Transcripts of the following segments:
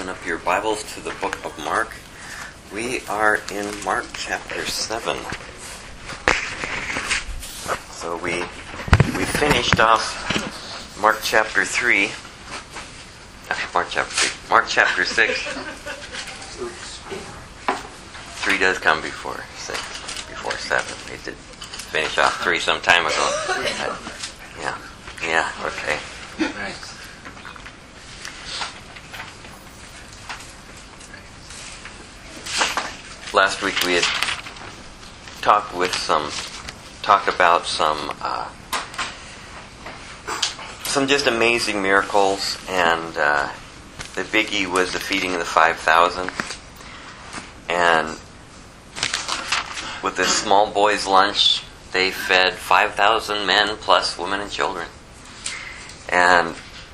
open up your Bibles to the book of Mark. We are in Mark chapter 7. So we finished off Mark chapter 3. Mark chapter 6. 3 does come before 6, before 7. They did finish off 3 some time ago. Yeah, okay. Last week we had talked about some just amazing miracles, and the biggie was the feeding of the 5,000. And with this small boy's lunch, they fed 5,000 men plus women and children. And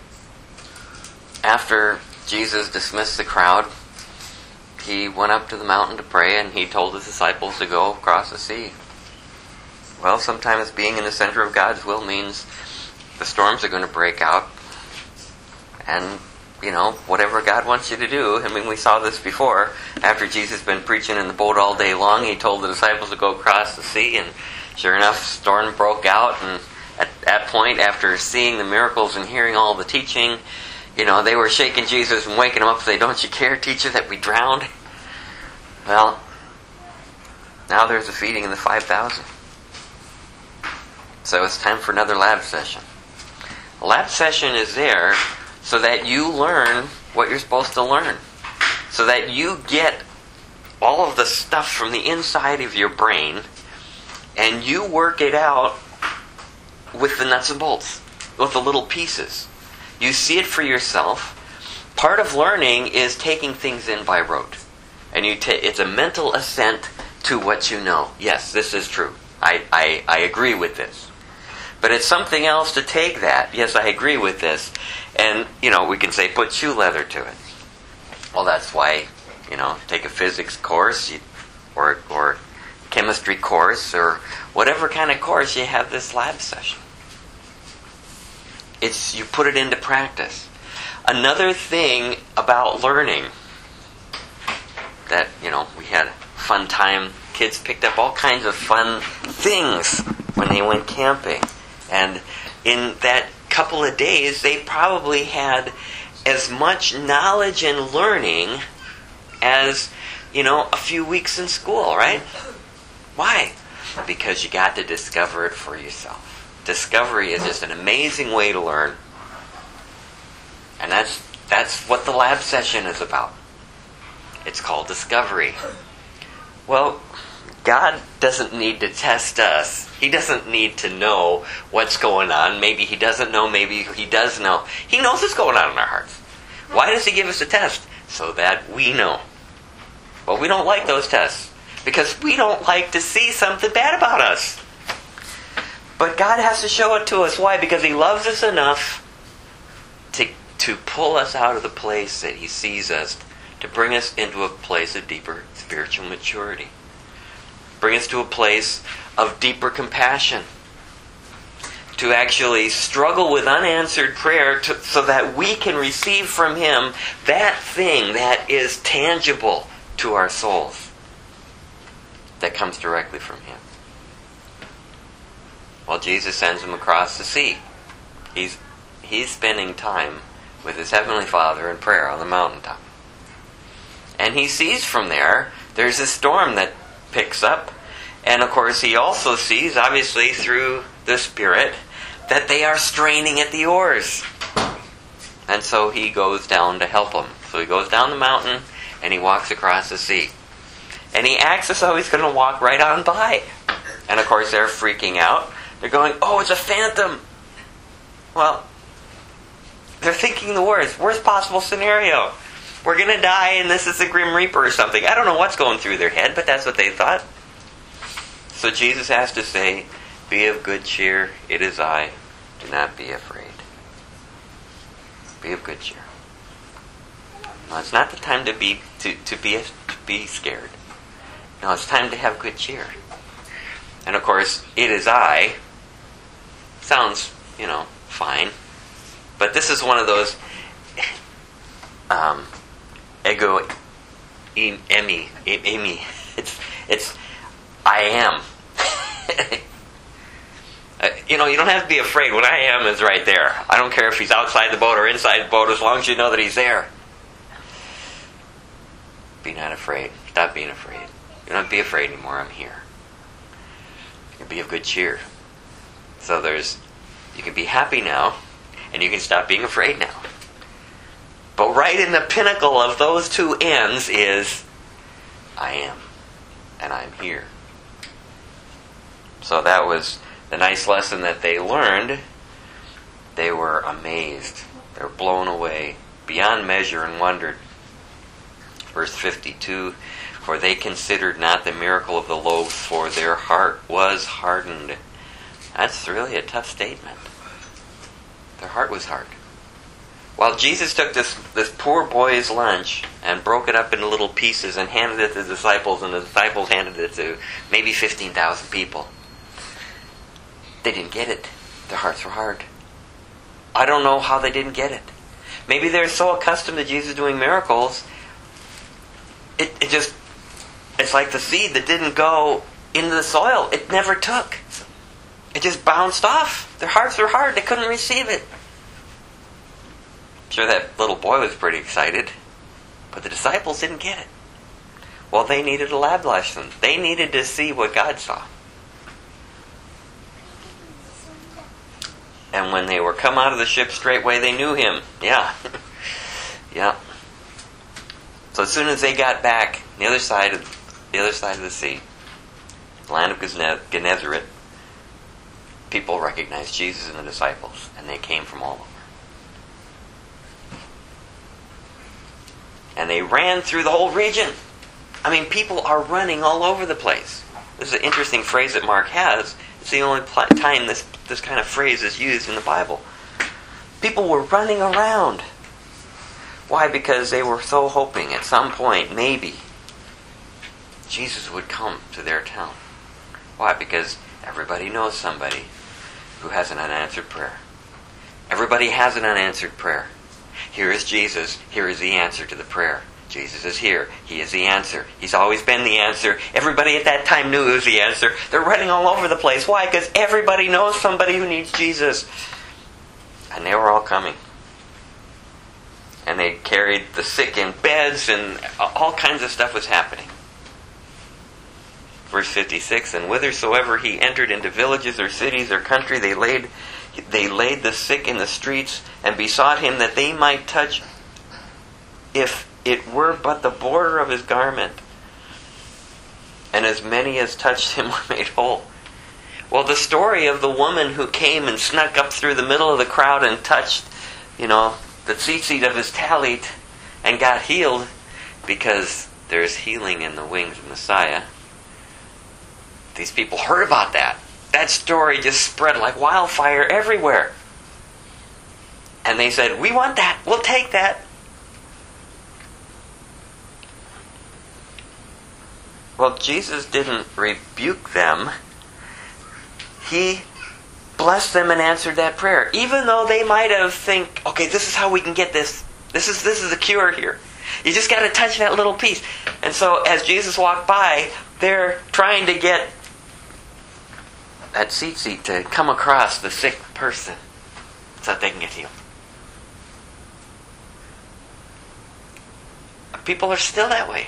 after Jesus dismissed the crowd, he went up to the mountain to pray, and he told his disciples to go across the sea. Well, sometimes being in the center of God's will means the storms are going to break out. And, whatever God wants you to do. I mean, we saw this before. After Jesus had been preaching in the boat all day long, he told the disciples to go across the sea. And sure enough, storm broke out. And at that point, after seeing the miracles and hearing all the teaching, they were shaking Jesus and waking him up and saying, "Don't you care, teacher, that we drowned?" Well, now there's a feeding of the 5,000. So it's time for another lab session. A lab session is there so that you learn what you're supposed to learn. So that you get all of the stuff from the inside of your brain and you work it out with the nuts and bolts, with the little pieces. You see it for yourself. Part of learning is taking things in by rote. And it's a mental assent to what you know. Yes, this is true. I agree with this. But it's something else to take that. Yes, I agree with this. And, we can say, put shoe leather to it. Well, that's why, take a physics course or chemistry course or whatever kind of course, you have this lab session. You put it into practice. Another thing about learning that, we had a fun time. Kids picked up all kinds of fun things when they went camping. And in that couple of days, they probably had as much knowledge and learning as, a few weeks in school, right? Why? Because you got to discover it for yourself. Discovery is just an amazing way to learn. And that's what the lab session is about. It's called discovery. Well, God doesn't need to test us. He doesn't need to know what's going on. Maybe He doesn't know. Maybe He does know. He knows what's going on in our hearts. Why does He give us a test? So that we know. Well, we don't like those tests because we don't like to see something bad about us. But God has to show it to us. Why? Because He loves us enough to pull us out of the place that He sees us, to bring us into a place of deeper spiritual maturity. Bring us to a place of deeper compassion. To actually struggle with unanswered prayer so that we can receive from Him that thing that is tangible to our souls. That comes directly from Him. Well, Jesus sends him across the sea. He's spending time with his Heavenly Father in prayer on the mountaintop. And he sees from there's a storm that picks up. And of course he also sees, obviously through the Spirit, that they are straining at the oars. And so he goes down to help them. So he goes down the mountain and he walks across the sea. And he acts as though he's going to walk right on by. And of course they're freaking out. They're going, "Oh, it's a phantom." Well, they're thinking the worst possible scenario. We're going to die and this is the Grim Reaper or something. I don't know what's going through their head, but that's what they thought. So Jesus has to say, "Be of good cheer, it is I. Do not be afraid." Be of good cheer. No, it's not the time to be scared. No, it's time to have good cheer. And of course, "it is I" sounds, fine. But this is one of those ego Emi. It's I am. You don't have to be afraid. What I am is right there. I don't care if he's outside the boat or inside the boat, as long as you know that he's there. Be not afraid. Stop being afraid. You don't have to be afraid anymore. I'm here. You can be of good cheer. So you can be happy now, and you can stop being afraid now. But right in the pinnacle of those two ends is, I am, and I'm here. So that was the nice lesson that they learned. They were amazed. They were blown away beyond measure and wondered. Verse 52, for they considered not the miracle of the loaves, for their heart was hardened. That's really a tough statement. Their heart was hard. While Jesus took this poor boy's lunch and broke it up into little pieces and handed it to the disciples, and the disciples handed it to maybe 15,000 people, they didn't get it. Their hearts were hard. I don't know how they didn't get it. Maybe they're so accustomed to Jesus doing miracles, it's like the seed that didn't go into the soil. It never took. It just bounced off. Their hearts were hard. They couldn't receive it. I'm sure that little boy was pretty excited, but the disciples didn't get it. Well, they needed a lab lesson. They needed to see what God saw. And when they were come out of the ship straightway, they knew him. Yeah. Yeah. So as soon as they got back, the other side of the sea, the land of Gennesaret, people recognized Jesus and the disciples, and they came from all over. And they ran through the whole region. I mean, people are running all over the place. This is an interesting phrase that Mark has. It's the only time this kind of phrase is used in the Bible. People were running around. Why? Because they were so hoping at some point, maybe, Jesus would come to their town. Why? Because everybody knows somebody who has an unanswered prayer. Everybody has an unanswered prayer. Here is Jesus. Here is the answer to the prayer. Jesus is here. He is the answer. He's always been the answer. Everybody at that time knew He was the answer. They're running all over the place. Why? Because everybody knows somebody who needs Jesus. And they were all coming. And they carried the sick in beds, and all kinds of stuff was happening. Verse 56, and whithersoever he entered into villages or cities or country, they laid the sick in the streets, and besought him that they might touch, if it were but the border of his garment. And as many as touched him were made whole. Well, the story of the woman who came and snuck up through the middle of the crowd and touched, the tzitzit of his talit and got healed, because there's healing in the wings of Messiah. These people heard about that. That story just spread like wildfire everywhere. And they said, we want that. We'll take that. Well, Jesus didn't rebuke them. He blessed them and answered that prayer. Even though they might have think, okay, this is how we can get this. This is the cure here. You just got to touch that little piece. And so as Jesus walked by, they're trying to get that tzitzit to come across the sick person so that they can get healed. People are still that way.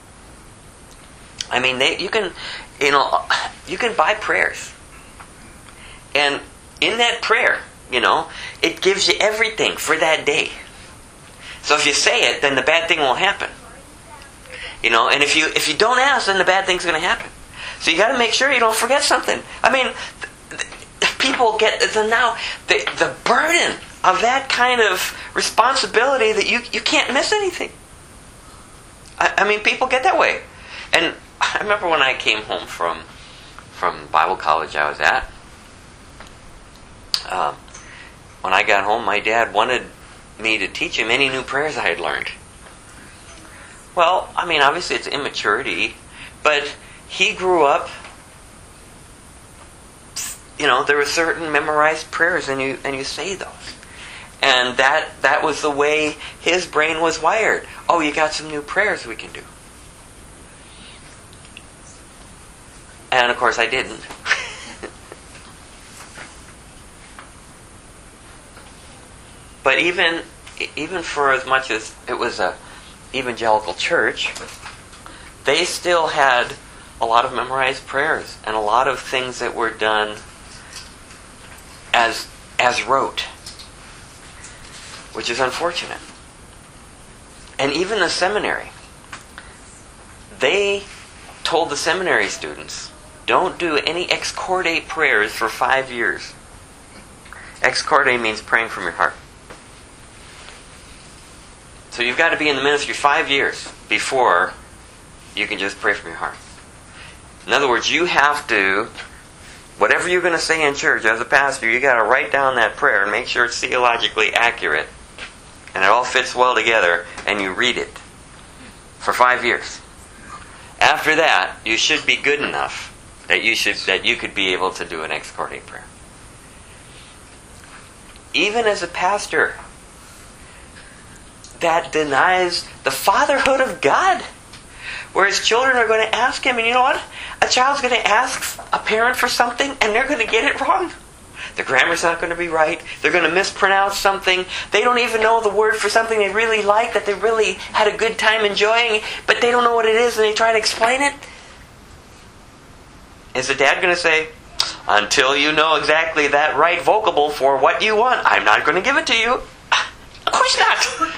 I mean, you can buy prayers. And in that prayer, it gives you everything for that day. So if you say it, then the bad thing will happen. And if you don't ask, then the bad thing's going to happen. So you got to make sure you don't forget something. I mean, people get the burden of that kind of responsibility that you can't miss anything. I mean, people get that way. And I remember when I came home from Bible college I was at, when I got home, my dad wanted me to teach him any new prayers I had learned. Well, I mean, obviously it's immaturity, but he grew up, there were certain memorized prayers, and you say those. And that was the way his brain was wired. Oh, you got some new prayers we can do. And of course I didn't. But even for as much as it was a evangelical church, they still had a lot of memorized prayers and a lot of things that were done as rote, which is unfortunate. And even the seminary, they told the seminary students, don't do any excordate prayers for 5 years. Excordate means praying from your heart. So you've got to be in the ministry 5 years before you can just pray from your heart. In other words, you have to, whatever you're going to say in church as a pastor, you got to write down that prayer and make sure it's theologically accurate and it all fits well together, and you read it for 5 years. After that, you should be good enough that you could be able to do an excordate prayer. Even as a pastor, that denies the fatherhood of God. Whereas children are going to ask him, and you know what? A child's going to ask a parent for something, and they're going to get it wrong. The grammar's not going to be right. They're going to mispronounce something. They don't even know the word for something they really like, that they really had a good time enjoying, but they don't know what it is, and they try to explain it. Is the dad going to say, until you know exactly that right vocable for what you want, I'm not going to give it to you? Of course not.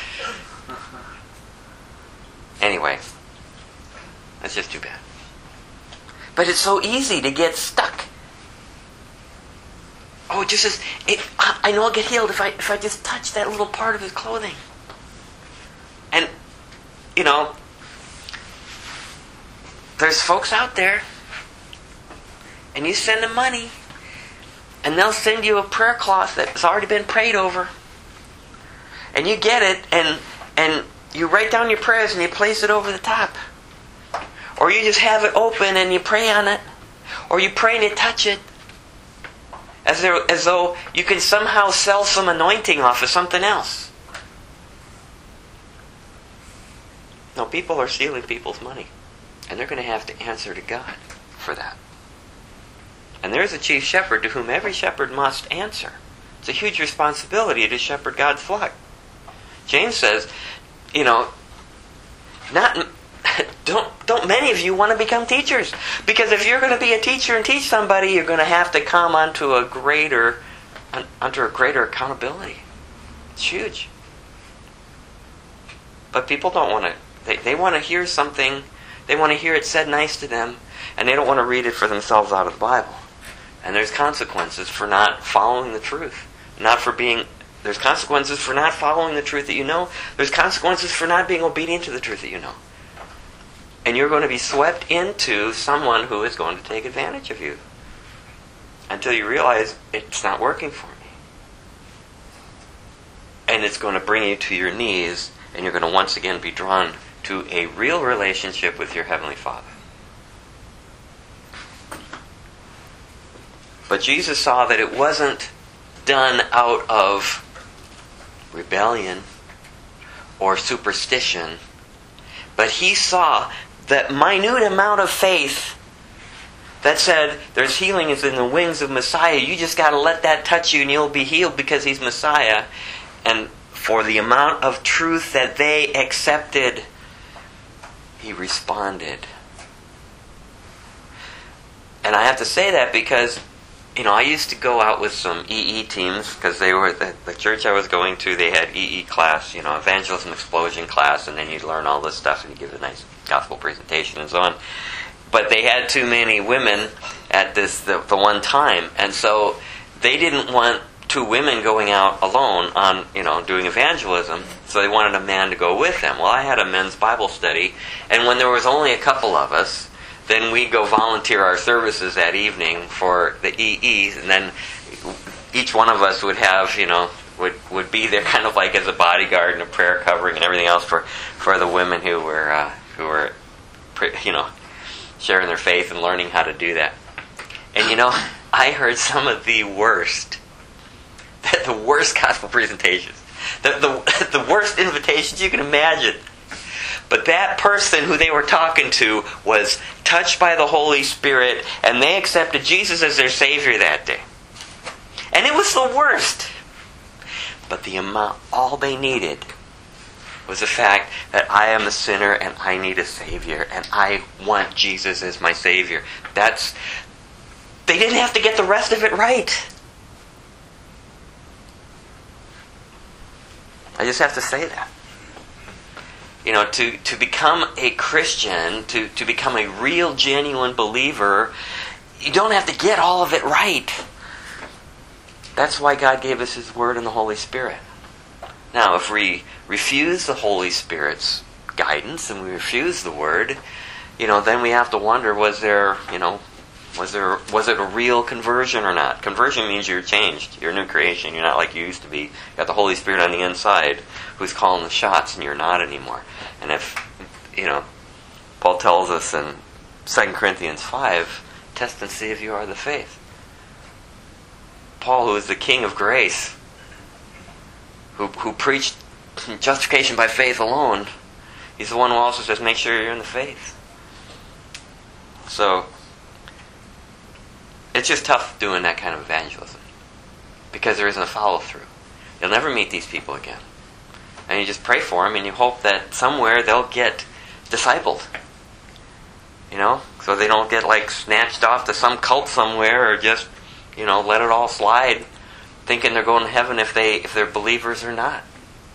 Anyway, that's just too bad. But it's so easy to get stuck. Oh, just as I know I'll get healed if I just touch that little part of his clothing. And you know, there's folks out there, and you send them money, and they'll send you a prayer cloth that's already been prayed over, and you get it, and you write down your prayers and you place it over the top. Or you just have it open and you pray on it. Or you pray and you touch it. As though you can somehow sell some anointing off of something else. No, people are stealing people's money. And they're going to have to answer to God for that. And there's a chief shepherd to whom every shepherd must answer. It's a huge responsibility to shepherd God's flock. James says, you know, don't many of you want to become teachers? Because if you're going to be a teacher and teach somebody, you're going to have to come under a greater accountability. It's huge. But people don't want to. They want to hear something. They want to hear it said nice to them, and they don't want to read it for themselves out of the Bible. And there's consequences for not following the truth, There's consequences for not following the truth that you know. There's consequences for not being obedient to the truth that you know. And you're going to be swept into someone who is going to take advantage of you until you realize it's not working for me. And it's going to bring you to your knees, and you're going to once again be drawn to a real relationship with your Heavenly Father. But Jesus saw that it wasn't done out of rebellion or superstition, but he saw that minute amount of faith that said there's healing is in the wings of Messiah. You just got to let that touch you and you'll be healed because he's Messiah. And for the amount of truth that they accepted, he responded. And I have to say that because I used to go out with some EE teams because they were the church I was going to. They had EE class, evangelism explosion class, and then you'd learn all this stuff and you give a nice gospel presentation and so on. But they had too many women at the one time, and so they didn't want two women going out alone on doing evangelism. So they wanted a man to go with them. Well, I had a men's Bible study, and when there was only a couple of us, then we'd go volunteer our services that evening for the EEs, and then each one of us would have, would be there kind of like as a bodyguard and a prayer covering and everything else for the women who were sharing their faith and learning how to do that. And I heard some of the worst had the worst gospel presentations. The worst invitations you can imagine. But that person who they were talking to was touched by the Holy Spirit, and they accepted Jesus as their Savior that day. And it was the worst. But all they needed was the fact that I am a sinner and I need a Savior, and I want Jesus as my Savior. They didn't have to get the rest of it right. I just have to say that. To become a Christian, to become a real, genuine believer, you don't have to get all of it right. That's why God gave us His Word and the Holy Spirit. Now, if we refuse the Holy Spirit's guidance and we refuse the Word, then we have to wonder, was it a real conversion or not? Conversion means you're changed. You're a new creation. You're not like you used to be. You got the Holy Spirit on the inside who's calling the shots, and you're not anymore. And if, Paul tells us in 2 Corinthians 5, test and see if you are the faith. Paul, who is the King of grace, who preached justification by faith alone, he's the one who also says, make sure you're in the faith. So, it's just tough doing that kind of evangelism because there isn't a follow-through. You'll never meet these people again. And you just pray for them and you hope that somewhere they'll get discipled. So they don't get snatched off to some cult somewhere or just, let it all slide thinking they're going to heaven if they're believers or not.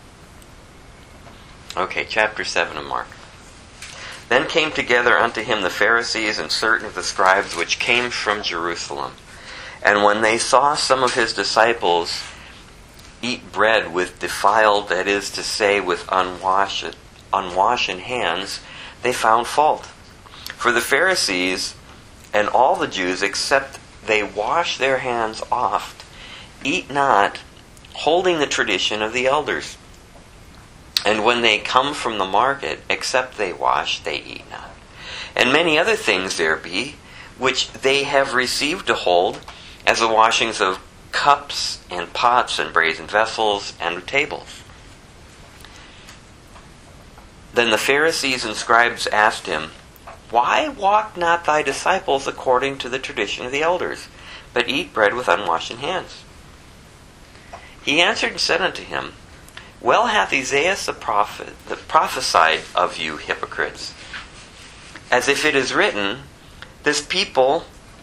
Okay, chapter 7 of Mark. Then came together unto him the Pharisees and certain of the scribes which came from Jerusalem. And when they saw some of his disciples eat bread with defiled, that is to say, with unwashen hands, they found fault. For the Pharisees and all the Jews, except they wash their hands oft, eat not, holding the tradition of the elders. And when they come from the market, except they wash, they eat not. And many other things there be, which they have received to hold, as the washings of cups and pots and brazen vessels and tables. Then the Pharisees and scribes asked him, Why walk not thy disciples according to the tradition of the elders, but eat bread with unwashen hands? He answered and said unto him, Well hath Isaiah the prophet prophesied of you hypocrites, as it is written, this people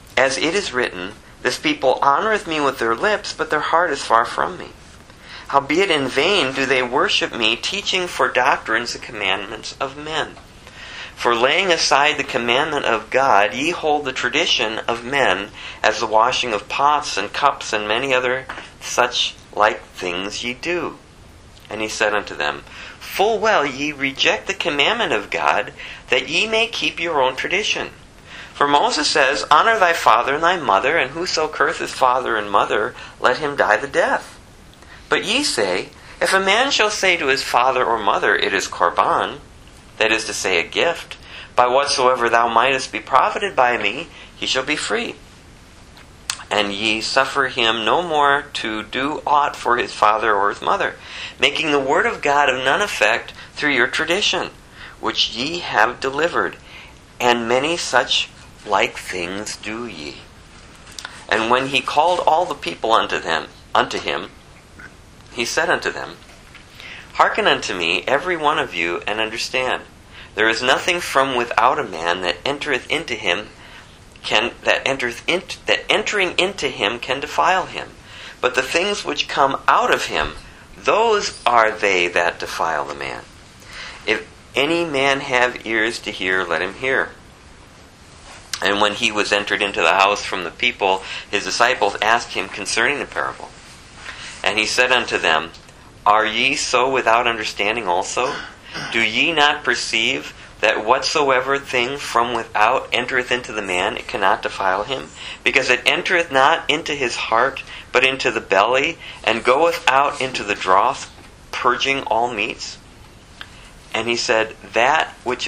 honoureth me with their lips, but their heart is far from me. Howbeit in vain do they worship me, teaching for doctrines the commandments of men. For laying aside the commandment of God, ye hold the tradition of men, as the washing of pots and cups and many other such like things ye do. And he said unto them, Full well ye reject the commandment of God, that ye may keep your own tradition. For Moses says, Honour thy father and thy mother, and whoso curseth father and mother, let him die the death. But ye say, If a man shall say to his father or mother, It is Korban, that is to say, a gift, by whatsoever thou mightest be profited by me, he shall be free. And ye suffer him no more to do aught for his father or his mother, making the word of God of none effect through your tradition, which ye have delivered. And many such like things do ye. And when he called all the people unto him, he said unto them, Hearken unto me, every one of you, and understand. There is nothing from without a man that entereth into him that entering into him can defile him. But the things which come out of him, those are they that defile the man. If any man have ears to hear, let him hear. And when he was entered into the house from the people, his disciples asked him concerning the parable. And he said unto them, Are ye so without understanding also? Do ye not perceive that whatsoever thing from without entereth into the man, it cannot defile him? Because it entereth not into his heart, but into the belly, and goeth out into the draught, purging all meats? And he said, That which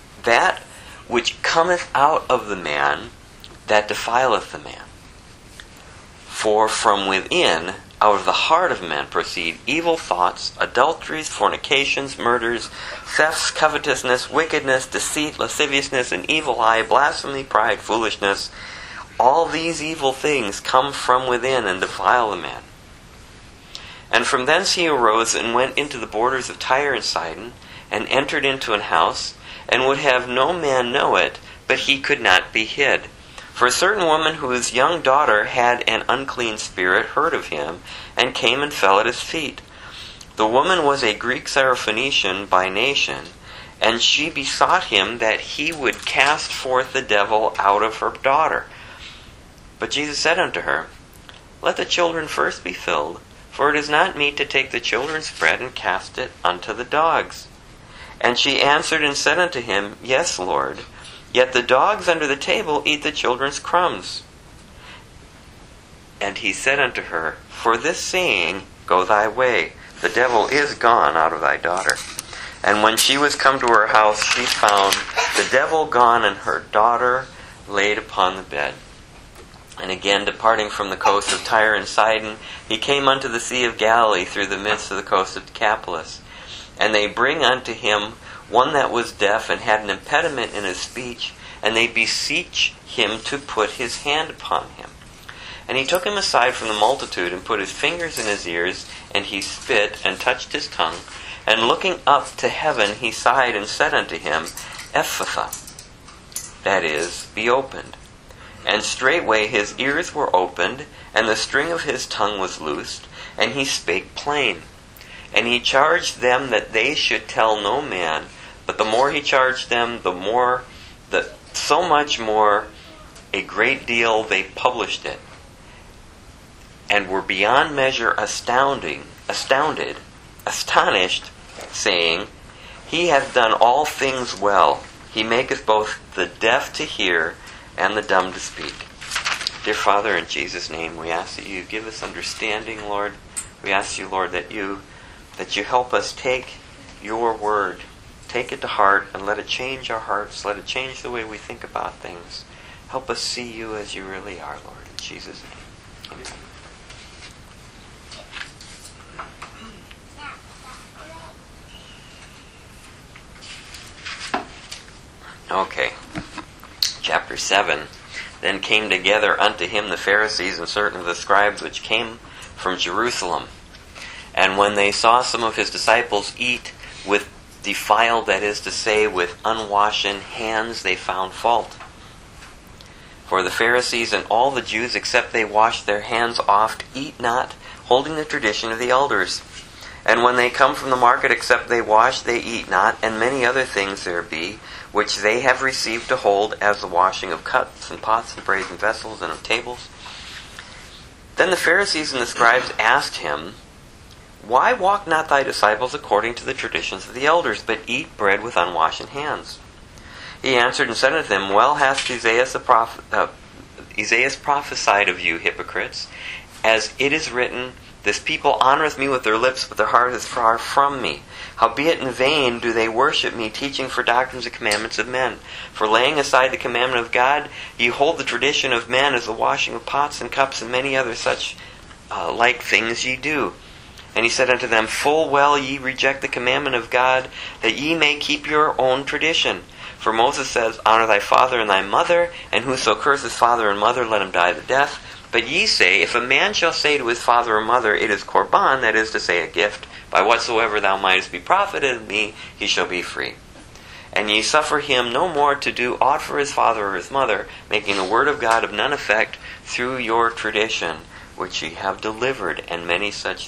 cometh out of the man, that defileth the man. For from within, out of the heart of men proceed evil thoughts, adulteries, fornications, murders, thefts, covetousness, wickedness, deceit, lasciviousness, an evil eye, blasphemy, pride, foolishness. All these evil things come from within and defile the man. And from thence he arose and went into the borders of Tyre and Sidon, and entered into an house, and would have no man know it, but he could not be hid. For a certain woman whose young daughter had an unclean spirit heard of him, and came and fell at his feet. The woman was a Greek Syrophoenician by nation, and she besought him that he would cast forth the devil out of her daughter. But Jesus said unto her, Let the children first be filled, for it is not meet to take the children's bread and cast it unto the dogs. And she answered and said unto him, Yes, Lord, yet the dogs under the table eat the children's crumbs. And he said unto her, For this saying, go thy way, the devil is gone out of thy daughter. And when she was come to her house, she found the devil gone and her daughter laid upon the bed. And again, departing from the coast of Tyre and Sidon, he came unto the Sea of Galilee through the midst of the coast of Decapolis. And they bring unto him one that was deaf and had an impediment in his speech, and they beseech him to put his hand upon him. And he took him aside from the multitude, and put his fingers in his ears, and he spit, and touched his tongue. And looking up to heaven, he sighed, and said unto him, Ephphatha, that is, be opened. And straightway his ears were opened, and the string of his tongue was loosed, and he spake plain. And he charged them that they should tell no man, but the more he charged them, so much more, a great deal they published it, and were beyond measure astonished, saying, He hath done all things well. He maketh both the deaf to hear and the dumb to speak. Dear Father, in Jesus' name, we ask that you give us understanding, Lord. We ask you, Lord, that you help us take your word, take it to heart, and let it change our hearts. Let it change the way we think about things. Help us see you as you really are, Lord. In Jesus' name, amen. Okay. Chapter 7. Then came together unto him the Pharisees and certain of the scribes which came from Jerusalem. And when they saw some of his disciples eat with defiled, that is to say, with unwashen hands, they found fault. For the Pharisees and all the Jews, except they wash their hands oft, eat not, holding the tradition of the elders. And when they come from the market, except they wash, they eat not, and many other things there be, which they have received to hold, as the washing of cups and pots and brazen vessels and of tables. Then the Pharisees and the scribes asked him, Why walk not thy disciples according to the traditions of the elders, but eat bread with unwashen hands? He answered and said unto them, Well hath Isaiah prophesied of you, hypocrites, as it is written, This people honoureth me with their lips, but their heart is far from me. Howbeit in vain do they worship me, teaching for doctrines the commandments of men. For laying aside the commandment of God, ye hold the tradition of men, as the washing of pots and cups, and many other such like things ye do. And he said unto them, Full well ye reject the commandment of God, that ye may keep your own tradition. For Moses says, Honour thy father and thy mother, and whoso curses father and mother, let him die the death. But ye say, If a man shall say to his father or mother, It is korban, that is to say, a gift, by whatsoever thou mightest be profited of me, he shall be free. And ye suffer him no more to do aught for his father or his mother, making the word of God of none effect through your tradition, which ye have delivered, and many such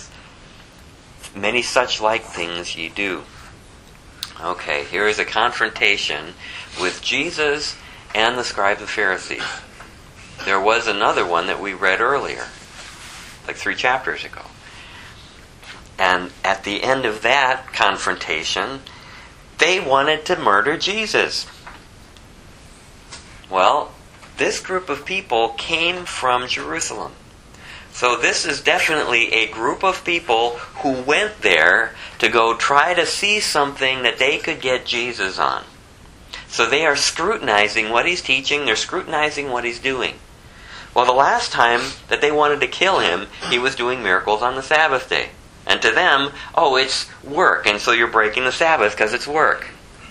like things ye do. Okay, here is a confrontation with Jesus and the scribes and Pharisees. There was another one that we read earlier, like 3 chapters ago. And at the end of that confrontation, they wanted to murder Jesus. Well, this group of people came from Jerusalem. So this is definitely a group of people who went there to go try to see something that they could get Jesus on. So they are scrutinizing what he's teaching, they're scrutinizing what he's doing. Well, the last time that they wanted to kill him, he was doing miracles on the Sabbath day. And to them, oh, it's work, and so you're breaking the Sabbath because it's work.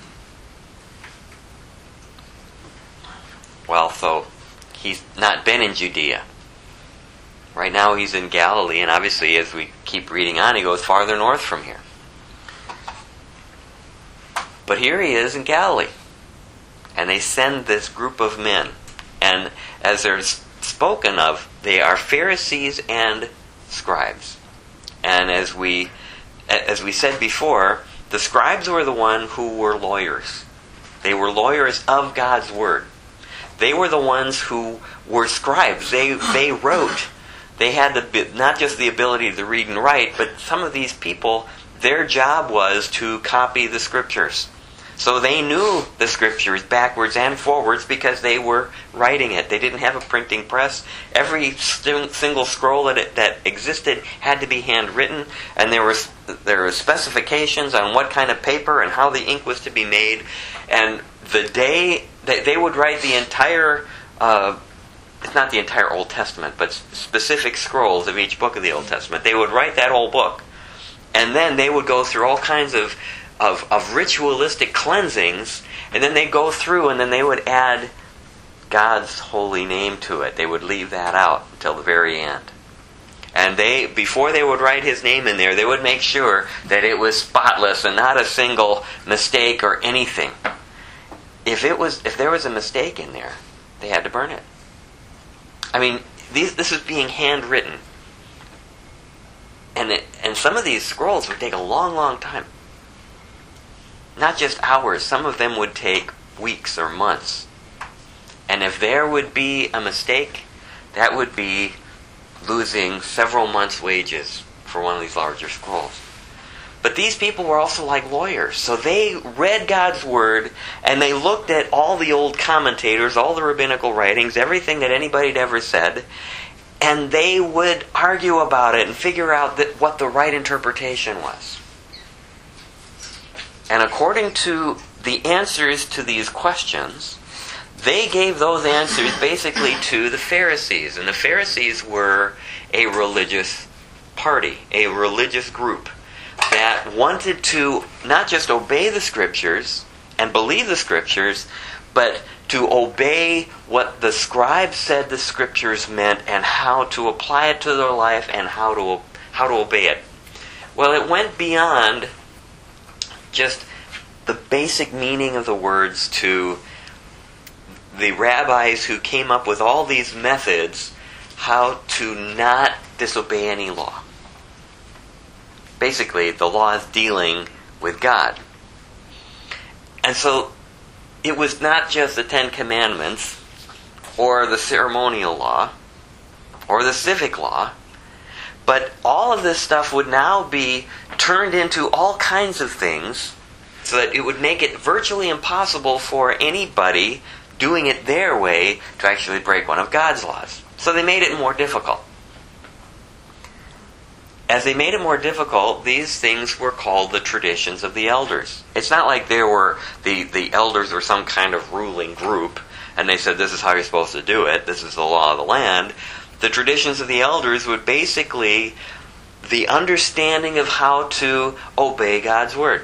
Well, so he's not been in Judea. Right now he's in Galilee, and obviously as we keep reading on, he goes farther north from here. But here he is in Galilee. And they send this group of men. And as they're spoken of, they are Pharisees and scribes. And as we said before, the scribes were the one who were lawyers. They were lawyers of God's Word. They were the ones who were scribes. They wrote. They had not just the ability to read and write, but some of these people, their job was to copy the Scriptures. So they knew the Scriptures backwards and forwards because they were writing it. They didn't have a printing press. Every single scroll that existed had to be handwritten, and there were specifications on what kind of paper and how the ink was to be made. And the day that they would write the entire, it's not the entire Old Testament, but specific scrolls of each book of the Old Testament. They would write that whole book. And then they would go through all kinds of ritualistic cleansings, and then they'd go through and then they would add God's holy name to it. They would leave that out until the very end. And before they would write his name in there, they would make sure that it was spotless and not a single mistake or anything. If there was a mistake in there, they had to burn it. I mean, this is being handwritten. And some of these scrolls would take a long, long time. Not just hours. Some of them would take weeks or months. And if there would be a mistake, that would be losing several months' wages for one of these larger scrolls. But these people were also like lawyers. So they read God's Word, and they looked at all the old commentators, all the rabbinical writings, everything that anybody had ever said, and they would argue about it and figure out what the right interpretation was. And according to the answers to these questions, they gave those answers basically to the Pharisees. And the Pharisees were a religious party, a religious group that wanted to not just obey the Scriptures and believe the Scriptures, but to obey what the scribes said the Scriptures meant and how to apply it to their life and how to obey it. Well, it went beyond just the basic meaning of the words to the rabbis who came up with all these methods how to not disobey any law. Basically, the law is dealing with God. And so, it was not just the Ten Commandments, or the ceremonial law, or the civic law, but all of this stuff would now be turned into all kinds of things so that it would make it virtually impossible for anybody doing it their way to actually break one of God's laws. So they made it more difficult. As they made it more difficult, these things were called the traditions of the elders. It's not like there were the elders were some kind of ruling group, and they said, this is how you're supposed to do it, this is the law of the land. The traditions of the elders would basically the understanding of how to obey God's Word.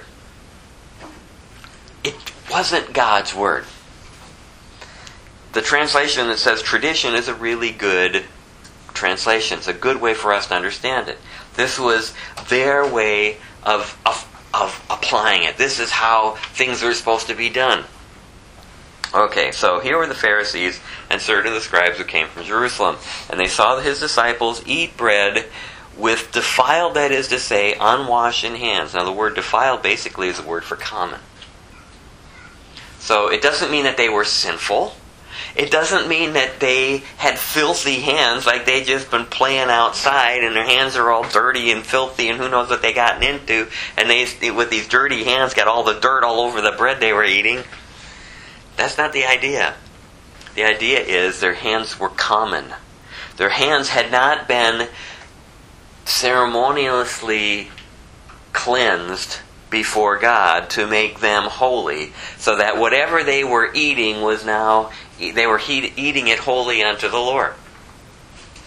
It wasn't God's Word. The translation that says tradition is a really good translation. It's a good way for us to understand it. This was their way of applying it. This is how things are supposed to be done. Okay, so here were the Pharisees and certain of the scribes who came from Jerusalem. And they saw his disciples eat bread with defiled, that is to say, unwashed hands. Now the word defiled basically is a word for common. So it doesn't mean that they were sinful. It doesn't mean that they had filthy hands, like they'd just been playing outside and their hands are all dirty and filthy and who knows what they gotten into. And they, with these dirty hands, got all the dirt all over the bread they were eating. That's not the idea. The idea is their hands were common. Their hands had not been ceremoniously cleansed before God to make them holy, so that whatever they were eating was now, they were eating it wholly unto the Lord.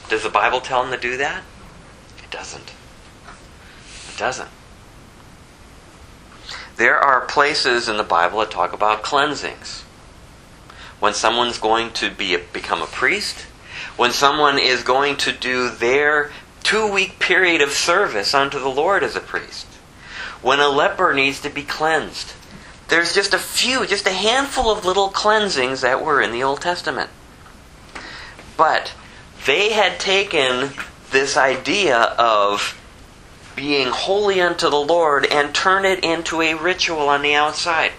Does the Bible tell them to do that? It doesn't. It doesn't. There are places in the Bible that talk about cleansings. When someone's going to become a priest, when someone is going to do their 2-week period of service unto the Lord as a priest, when a leper needs to be cleansed. There's just a handful of little cleansings that were in the Old Testament. But they had taken this idea of being holy unto the Lord and turned it into a ritual on the outside.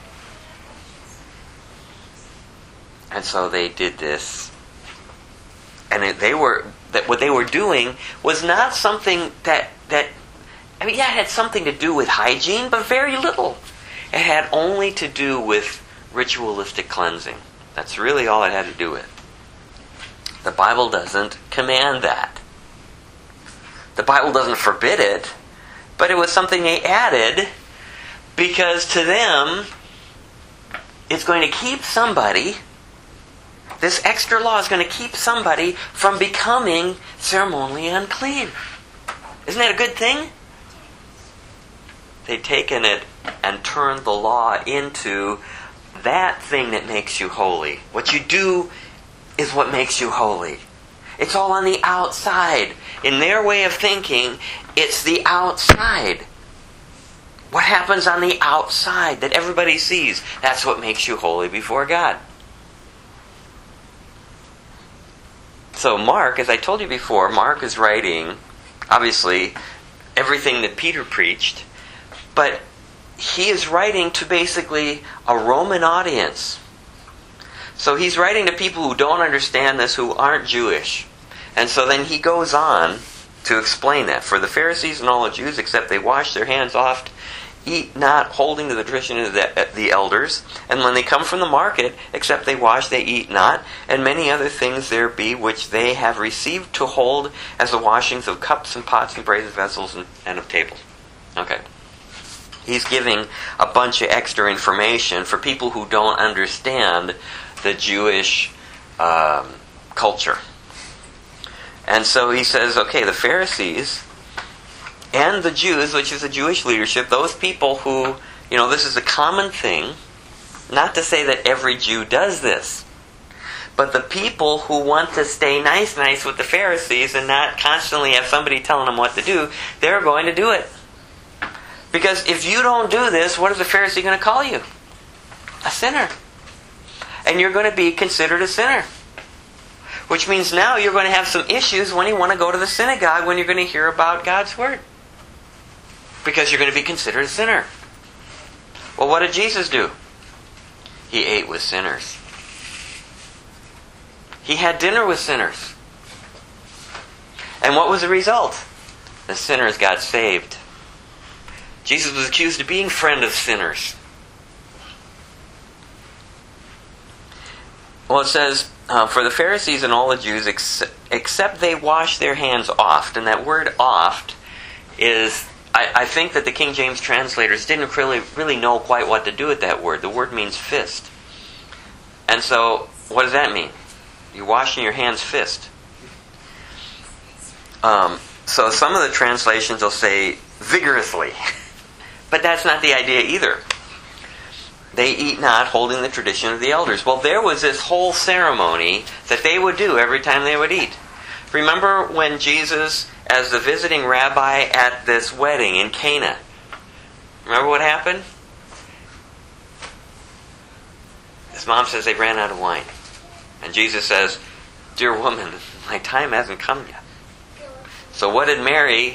And so they did this. And what they were doing was not something that it had something to do with hygiene, but very little. It had only to do with ritualistic cleansing. That's really all it had to do with. The Bible doesn't command that. The Bible doesn't forbid it, but it was something they added because to them, it's going to keep somebody, this extra law is going to keep somebody from becoming ceremonially unclean. Isn't that a good thing? They've taken it and turned the law into that thing that makes you holy. What you do is what makes you holy. It's all on the outside. In their way of thinking, it's the outside. What happens on the outside that everybody sees, that's what makes you holy before God. So Mark, as I told you before, Mark is writing, obviously, everything that Peter preached, but he is writing to basically a Roman audience. So he's writing to people who don't understand this, who aren't Jewish. And so then he goes on to explain that. For the Pharisees and all the Jews, except they wash their hands oft, eat not, holding to the tradition of the elders. And when they come from the market, except they wash, they eat not. And many other things there be which they have received to hold as the washings of cups and pots and brazen vessels and of tables. Okay. He's giving a bunch of extra information for people who don't understand the Jewish culture. And so he says, okay, the Pharisees and the Jews, which is the Jewish leadership, those people who, this is a common thing, not to say that every Jew does this, but the people who want to stay nice with the Pharisees and not constantly have somebody telling them what to do, they're going to do it. Because if you don't do this, what is the Pharisee going to call you? A sinner. And you're going to be considered a sinner. Which means now you're going to have some issues when you want to go to the synagogue when you're going to hear about God's Word. Because you're going to be considered a sinner. Well, what did Jesus do? He ate with sinners. He had dinner with sinners. And what was the result? The sinners got saved. Jesus was accused of being friend of sinners. Well, it says, for the Pharisees and all the Jews, except they wash their hands oft. And that word oft is, I think that the King James translators didn't really know quite what to do with that word. The word means fist. And so, what does that mean? You're washing your hands fist. So some of the translations will say vigorously. But that's not the idea either. They eat not, holding the tradition of the elders. Well, there was this whole ceremony that they would do every time they would eat. Remember when Jesus, as the visiting rabbi at this wedding in Cana, remember what happened? His mom says they ran out of wine. And Jesus says, "Dear woman, my time hasn't come yet." So what did Mary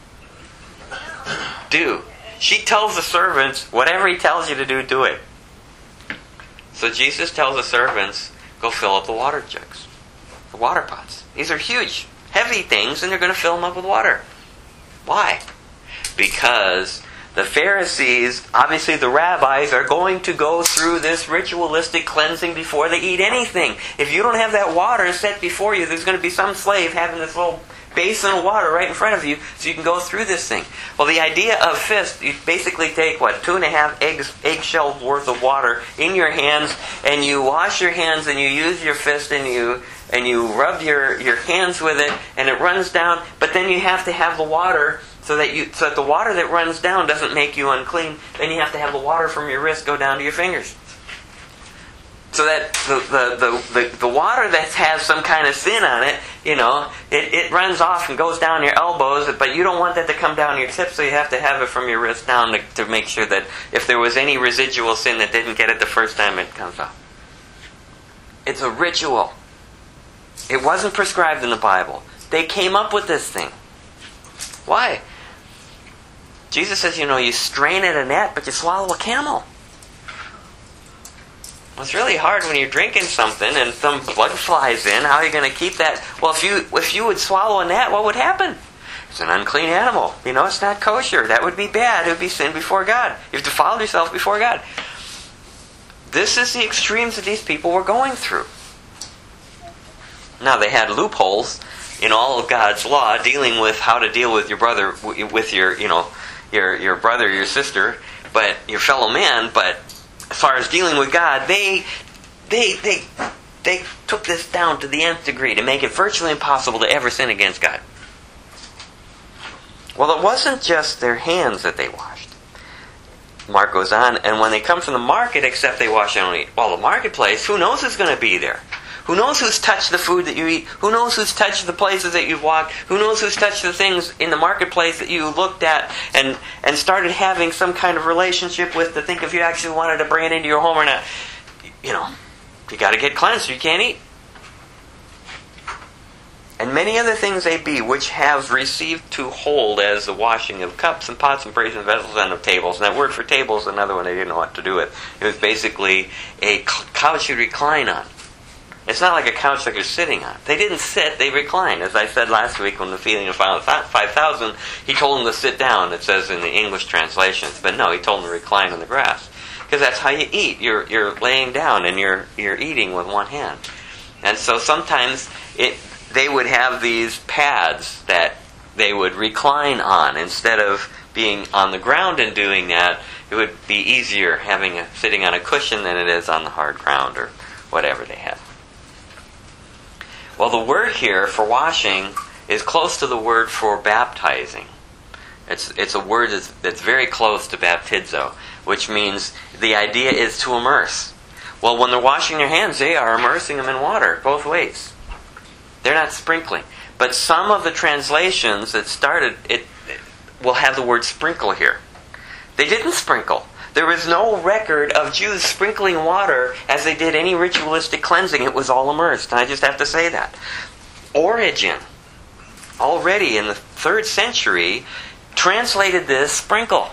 do? She tells the servants, whatever he tells you to do, do it. So Jesus tells the servants, go fill up the water jugs, the water pots. These are huge, heavy things, and they're going to fill them up with water. Why? Because the Pharisees, obviously the rabbis, are going to go through this ritualistic cleansing before they eat anything. If you don't have that water set before you, there's going to be some slave having this little basin of water right in front of you so you can go through this thing. Well, the idea of fist, you basically take, 2.5 eggshells worth of water in your hands, and you wash your hands and you use your fist and you and you rub your hands with it, and it runs down. But then you have to have the water so that the water that runs down doesn't make you unclean. Then you have to have the water from your wrist go down to your fingers, so that the water that has some kind of sin on it, it runs off and goes down your elbows, but you don't want that to come down your tips, so you have to have it from your wrist down to make sure that if there was any residual sin that didn't get it the first time, it comes off. It's a ritual. It wasn't prescribed in the Bible. They came up with this thing. Why? Jesus says, you strain at a gnat, but you swallow a camel. Well, it's really hard when you're drinking something and some blood flies in. How are you going to keep that? Well, if you would swallow a gnat, what would happen? It's an unclean animal. It's not kosher. That would be bad. It would be sin before God. You've defiled yourself before God. This is the extremes that these people were going through. Now, they had loopholes in all of God's law dealing with how to deal with your brother, with your brother, your sister, but your fellow man. But as far as dealing with God, they took this down to the nth degree to make it virtually impossible to ever sin against God. Well, it wasn't just their hands that they washed. Mark goes on, and when they come from the market, except they wash only. Well, the marketplace, who knows who's going to be there? Who knows who's touched the food that you eat? Who knows who's touched the places that you've walked? Who knows who's touched the things in the marketplace that you looked at and started having some kind of relationship with to think if you actually wanted to bring it into your home or not? You got to get cleansed or you can't eat. And many other things they be, which have received to hold as the washing of cups and pots and brazen vessels and of tables. And that word for table is another one they didn't know what to do with. It was basically a couch you recline on. It's not like a couch like you're sitting on. They didn't sit, they reclined. As I said last week when the feeding of 5,000, he told them to sit down, it says in the English translations. But no, he told them to recline on the grass. Because that's how you eat. You're laying down and you're eating with one hand. And so sometimes they would have these pads that they would recline on. Instead of being on the ground and doing that, it would be easier sitting on a cushion than it is on the hard ground or whatever they had. Well, the word here for washing is close to the word for baptizing. It's a word that's very close to baptizo, which means the idea is to immerse. Well, when they're washing their hands, they are immersing them in water, both ways. They're not sprinkling. But some of the translations that started it will have the word sprinkle here. They didn't sprinkle. There is no record of Jews sprinkling water as they did any ritualistic cleansing. It was all immersed. And I just have to say that. Origen, already in the 3rd century, translated this sprinkle.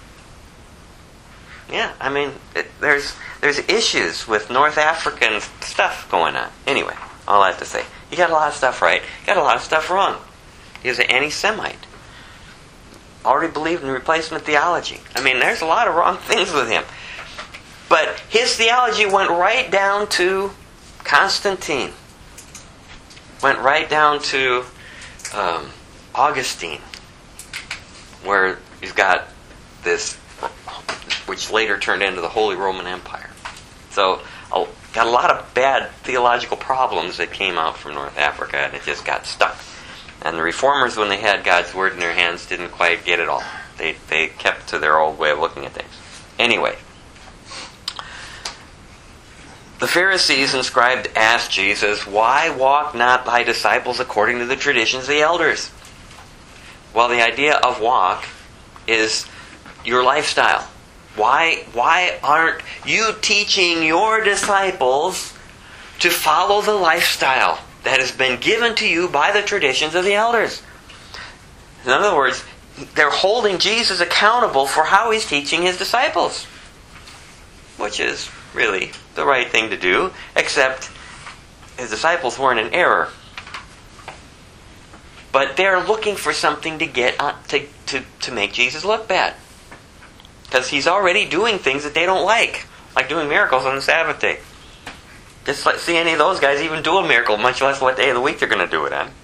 Yeah, I mean, there's issues with North African stuff going on. Anyway, all I have to say. You got a lot of stuff right. You got a lot of stuff wrong. He was an anti-Semite. Already believed in replacement theology. I mean, there's a lot of wrong things with him. But his theology went right down to Constantine. Went right down to Augustine. Where you've got this, which later turned into the Holy Roman Empire. So, got a lot of bad theological problems that came out from North Africa, and it just got stuck. And the reformers, when they had God's Word in their hands, didn't quite get it all. They kept to their old way of looking at things. Anyway, the Pharisees and scribes asked Jesus, "Why walk not thy disciples according to the traditions of the elders?" Well, the idea of walk is your lifestyle. Why aren't you teaching your disciples to follow the lifestyle that has been given to you by the traditions of the elders? In other words, they're holding Jesus accountable for how he's teaching his disciples, which is really the right thing to do, except his disciples weren't in error. But they're looking for something to get on, to make Jesus look bad. Because he's already doing things that they don't like doing miracles on the Sabbath day. Just let's see any of those guys even do a miracle, much less what day of the week they're going to do it on.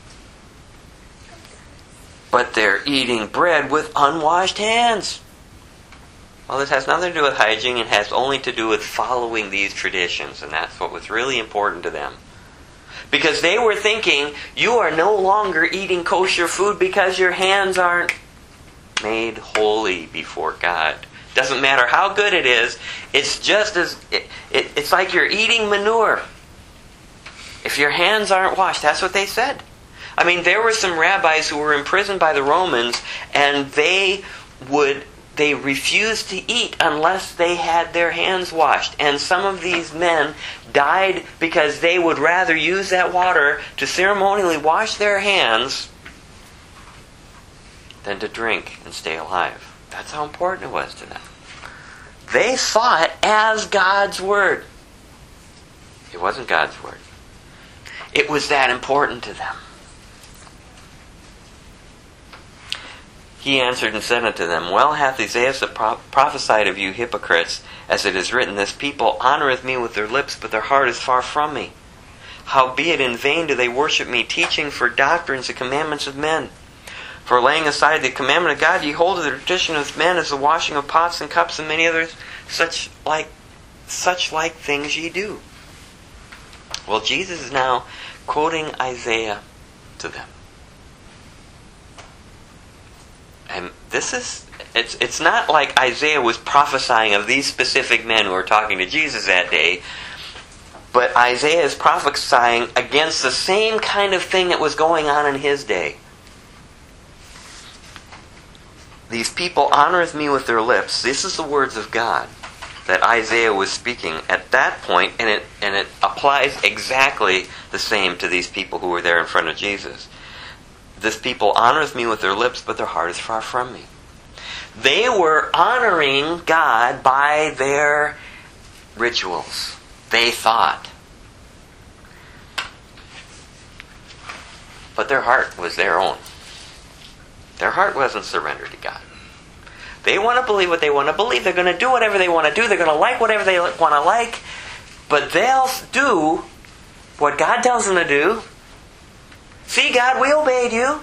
But they're eating bread with unwashed hands. Well, this has nothing to do with hygiene. It has only to do with following these traditions, and that's what was really important to them. Because they were thinking, you are no longer eating kosher food because your hands aren't made holy before God. Doesn't matter how good it is, it's just as... It's like you're eating manure. If your hands aren't washed, that's what they said. I mean, there were some rabbis who were imprisoned by the Romans, and they refused to eat unless they had their hands washed. And some of these men died because they would rather use that water to ceremonially wash their hands than to drink and stay alive. That's how important it was to them. They saw it as God's Word. It wasn't God's Word. It was that important to them. He answered and said unto them, Well hath Isaiah prophesied of you hypocrites, as it is written, This people honoureth me with their lips, but their heart is far from me. Howbeit in vain do they worship me, teaching for doctrines the commandments of men. For laying aside the commandment of God, ye hold to the tradition of men as the washing of pots and cups and many others, such like things ye do. Well, Jesus is now quoting Isaiah to them. And this is, it's not like Isaiah was prophesying of these specific men who were talking to Jesus that day, but Isaiah is prophesying against the same kind of thing that was going on in his day. These people honoreth me with their lips. This is the words of God that Isaiah was speaking at that point, and it applies exactly the same to these people who were there in front of Jesus. This people honoreth me with their lips, but their heart is far from me. They were honoring God by their rituals, they thought. But their heart was their own. Their heart wasn't surrendered to God. They want to believe what they want to believe. They're going to do whatever they want to do. They're going to like whatever they want to like. But they'll do what God tells them to do. See, God, we obeyed you.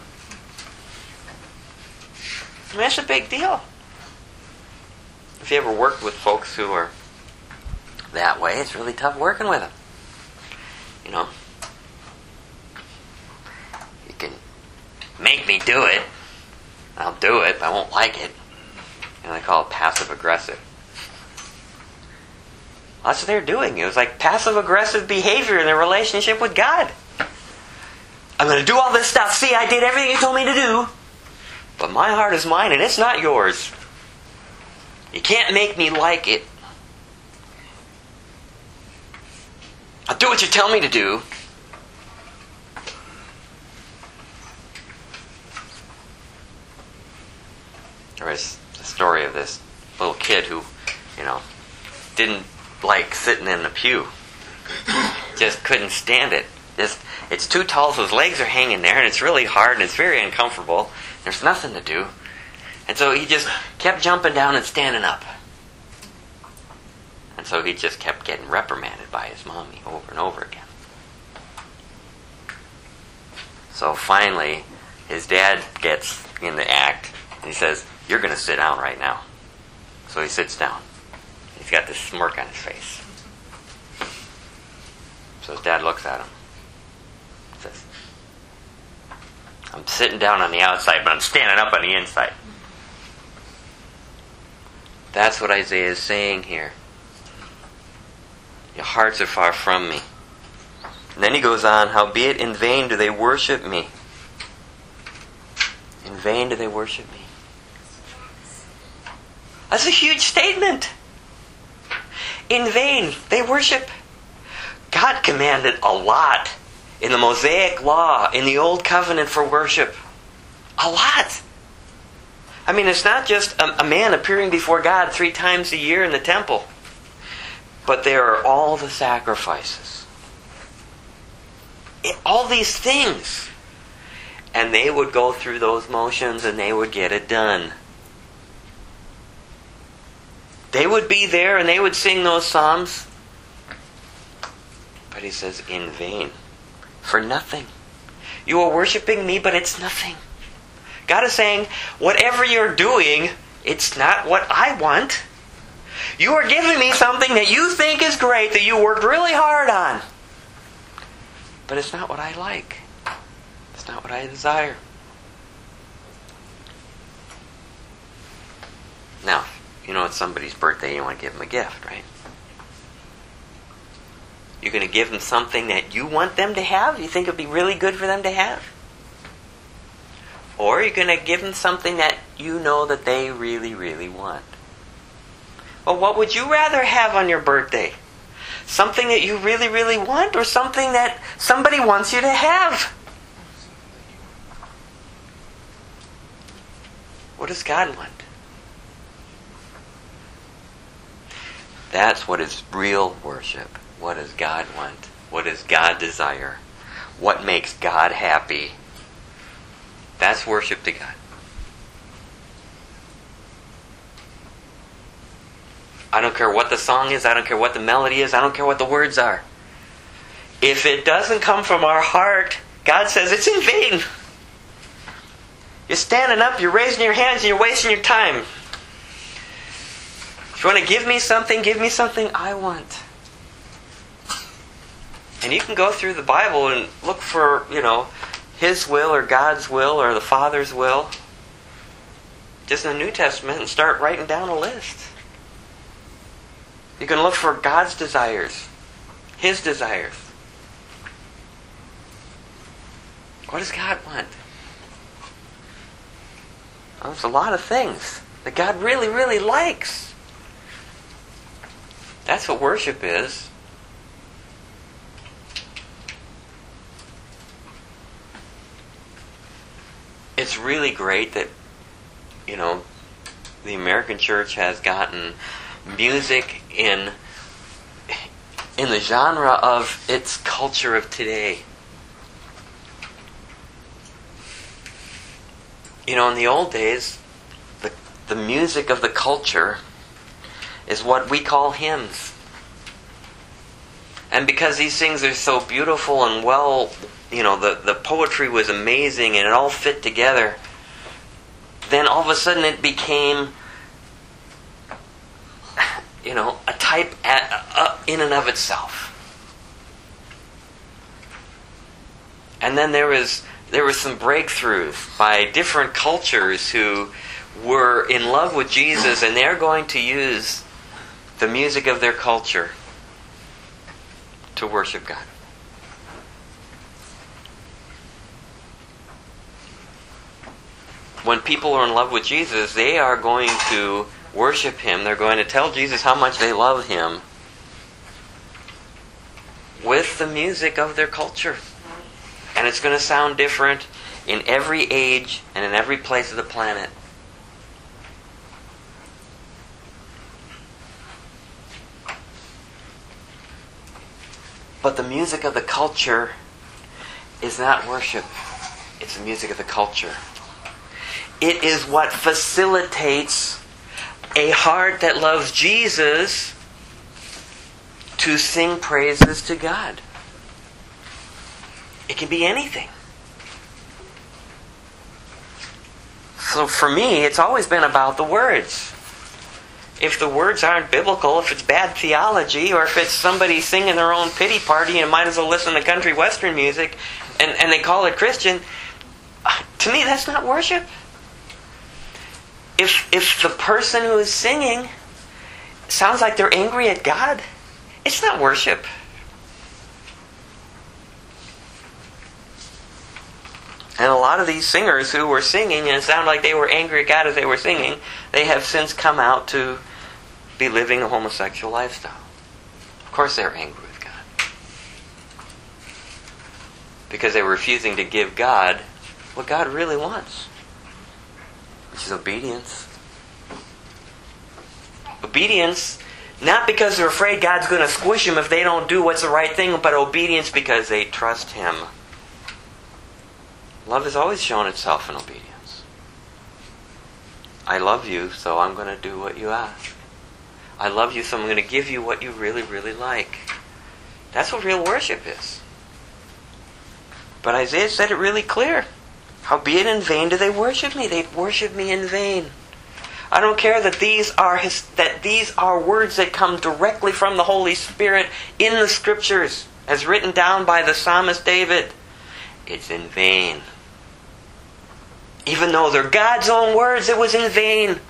And that's a big deal. If you ever worked with folks who are that way, it's really tough working with them. You know, you can make me do it. I'll do it, but I won't like it. And I call it passive-aggressive. That's what they're doing. It was like passive-aggressive behavior in their relationship with God. I'm going to do all this stuff. See, I did everything you told me to do. But my heart is mine and it's not yours. You can't make me like it. I'll do what you tell me to do. There was the story of this little kid who, didn't like sitting in the pew. Just couldn't stand it. It's too tall, so his legs are hanging there, and it's really hard, and it's very uncomfortable. There's nothing to do. And so he just kept jumping down and standing up. And so he just kept getting reprimanded by his mommy over and over again. So finally, his dad gets in the act, and he says, You're going to sit down right now. So he sits down. He's got this smirk on his face. So his dad looks at him. Says, I'm sitting down on the outside, but I'm standing up on the inside. That's what Isaiah is saying here. Your hearts are far from me. And then he goes on, Howbeit in vain do they worship me. In vain do they worship me. That's a huge statement. In vain they worship. God commanded a lot in the Mosaic Law, in the Old Covenant for worship. A lot. I mean, it's not just a man appearing before God 3 times a year in the temple. But there are all the sacrifices. All these things. And they would go through those motions and they would get it done. They would be there and they would sing those psalms. But he says, in vain. For nothing. You are worshiping me, but it's nothing. God is saying, whatever you're doing, it's not what I want. You are giving me something that you think is great, that you worked really hard on. But it's not what I like. It's not what I desire. Now, you know it's somebody's birthday, you want to give them a gift, right? You're going to give them something that you want them to have? You think it would be really good for them to have? Or you're going to give them something that you know that they really, really want? Well, what would you rather have on your birthday? Something that you really, really want, or something that somebody wants you to have? What does God want? That's what is real worship. What does God want? What does God desire? What makes God happy? That's worship to God. I don't care what the song is. I don't care what the melody is. I don't care what the words are. If it doesn't come from our heart, God says it's in vain. You're standing up, you're raising your hands, and you're wasting your time. If you want to give me something I want. And you can go through the Bible and look for, His will or God's will or the Father's will. Just in the New Testament and start writing down a list. You can look for God's desires. His desires. What does God want? Well, there's a lot of things that God really, really likes. That's what worship is. It's really great that, the American church has gotten music in the genre of its culture of today. In the old days, the music of the culture is what we call hymns. And because these things are so beautiful and well, the poetry was amazing and it all fit together, then all of a sudden it became, a type in and of itself. And then there was some breakthroughs by different cultures who were in love with Jesus, and they're going to use the music of their culture to worship God. When people are in love with Jesus, they are going to worship Him. They're going to tell Jesus how much they love Him with the music of their culture. And it's going to sound different in every age and in every place of the planet. But the music of the culture is not worship. It's the music of the culture. It is what facilitates a heart that loves Jesus to sing praises to God. It can be anything. So for me, it's always been about the words. If the words aren't biblical, if it's bad theology, or if it's somebody singing their own pity party and might as well listen to country western music and they call it Christian, to me that's not worship. If the person who is singing sounds like they're angry at God, it's not worship. And a lot of these singers who were singing and it sounded like they were angry at God as they were singing, they have since come out to be living a homosexual lifestyle. Of course they're angry with God. Because they were refusing to give God what God really wants, which is obedience. Obedience, not because they're afraid God's going to squish them if they don't do what's the right thing, but obedience because they trust Him. Love has always shown itself in obedience. I love you, so I'm going to do what you ask. I love you, so I'm going to give you what you really, really like. That's what real worship is. But Isaiah said it really clear. Howbeit in vain do they worship me. They worship me in vain. I don't care that these are words that come directly from the Holy Spirit in the Scriptures. as written down by the psalmist David, it's in vain. Even though they're God's own words, it was in vain.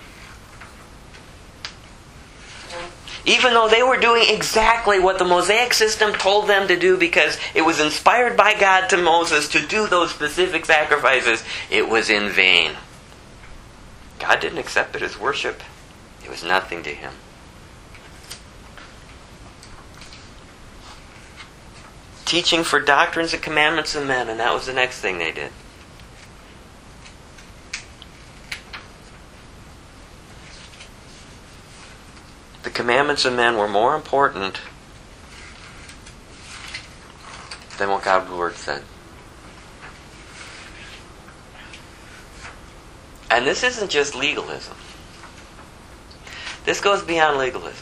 Even though they were doing exactly what the Mosaic system told them to do because it was inspired by God to Moses to do those specific sacrifices, it was in vain. God didn't accept it as worship. It was nothing to Him. Teaching for doctrines and commandments of men, and that was the next thing they did. The commandments of men were more important than what God's Word said. And this isn't just legalism. This goes beyond legalism.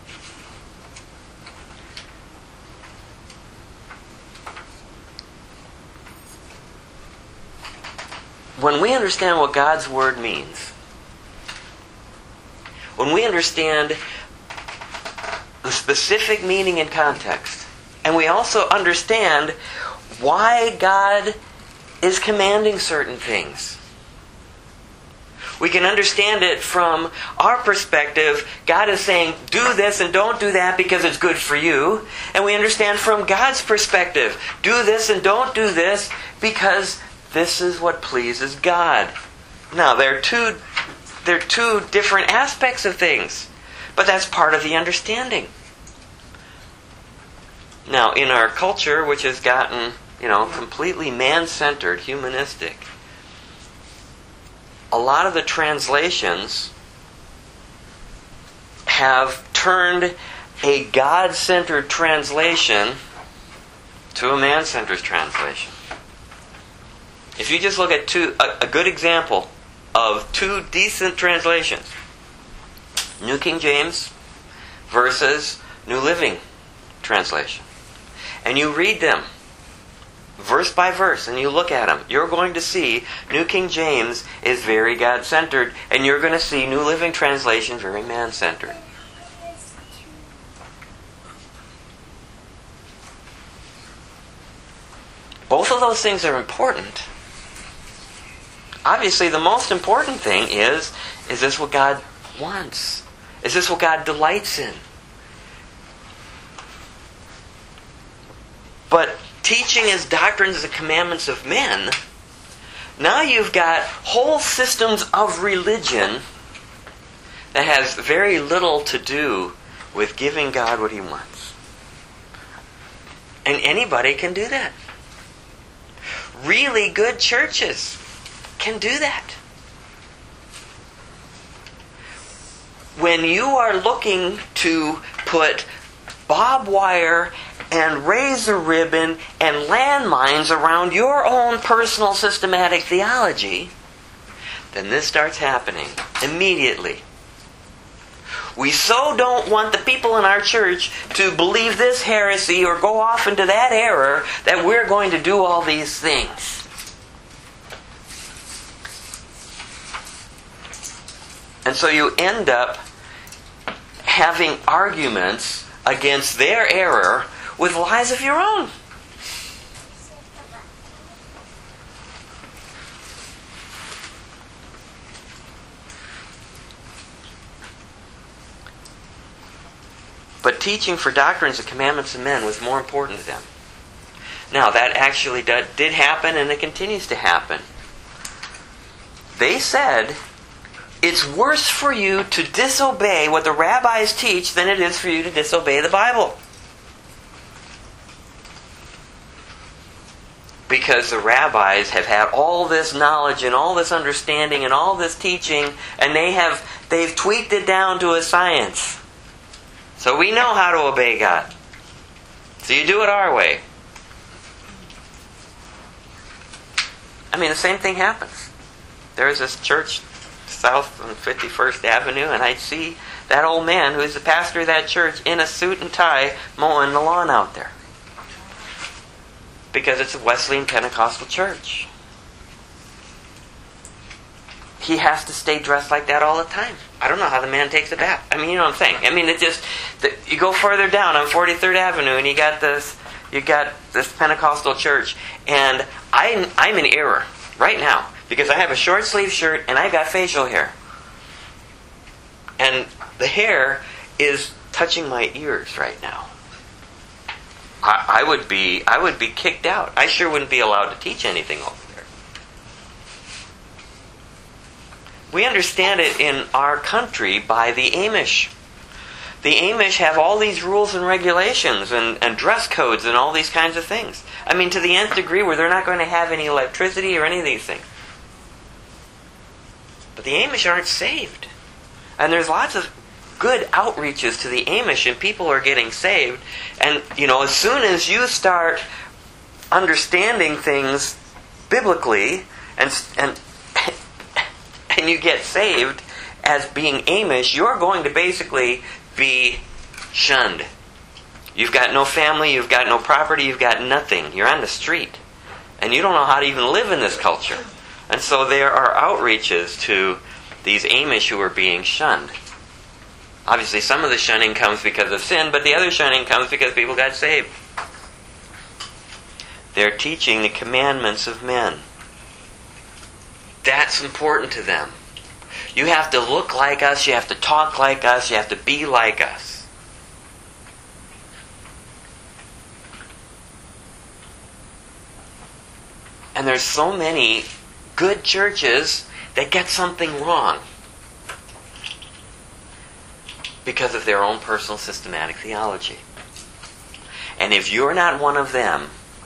When we understand what God's Word means, when we understand the specific meaning and context, and we also understand why God is commanding certain things, we can understand it from our perspective. God is saying, do this and don't do that because it's good for you. And we understand from God's perspective, do this and don't do this because this is what pleases God. Now, they're two different aspects of things, but that's part of the understanding. Now, in our culture, which has gotten, completely man-centered, humanistic, a lot of the translations have turned a God-centered translation to a man-centered translation. If you just look at a good example of two decent translations, New King James versus New Living Translation, and you read them verse by verse, and you look at them, you're going to see New King James is very God-centered, and you're going to see New Living Translation very man-centered. Both of those things are important. Obviously, the most important thing is this what God wants? Is this what God delights in? But teaching as doctrines and commandments of men, now you've got whole systems of religion that has very little to do with giving God what He wants. And anybody can do that. Really good churches can do that. When you are looking to put barbed wire and razor ribbon and landmines around your own personal systematic theology, then this starts happening immediately. We so don't want the people in our church to believe this heresy or go off into that error that we're going to do all these things. And so you end up having arguments against their error with lies of your own. But teaching for doctrines and commandments of men was more important to them. Now, that actually did happen, and it continues to happen. They said, it's worse for you to disobey what the rabbis teach than it is for you to disobey the Bible. Because the rabbis have had all this knowledge and all this understanding and all this teaching, and they've tweaked it down to a science. So we know how to obey God. So you do it our way. I mean, the same thing happens. There's this church south on 51st Avenue, and I'd see that old man who's the pastor of that church in a suit and tie mowing the lawn out there. Because it's a Wesleyan Pentecostal church. He has to stay dressed like that all the time. I don't know how the man takes a bath. I mean, you know what I'm saying. I mean, you go further down on 43rd Avenue and you got this, You got this Pentecostal church, and I'm in error right now because I have a short sleeve shirt and I got facial hair, and the hair is touching my ears right now. I would be kicked out. I sure wouldn't be allowed to teach anything over there. We understand it in our country by the Amish. The Amish have all these rules and regulations and dress codes and all these kinds of things. I mean, to the nth degree where they're not going to have any electricity or any of these things. But the Amish aren't saved. And there's lots of good outreaches to the Amish, and people are getting saved. And, as soon as you start understanding things biblically and you get saved as being Amish, you're going to basically be shunned. You've got no family, you've got no property, you've got nothing. You're on the street. And you don't know how to even live in this culture. And so there are outreaches to these Amish who are being shunned. Obviously, some of the shunning comes because of sin, but the other shunning comes because people got saved. They're teaching the commandments of men. That's important to them. You have to look like us, you have to talk like us, you have to be like us. And there's so many good churches that get something wrong because of their own personal systematic theology. And if you're not one of them,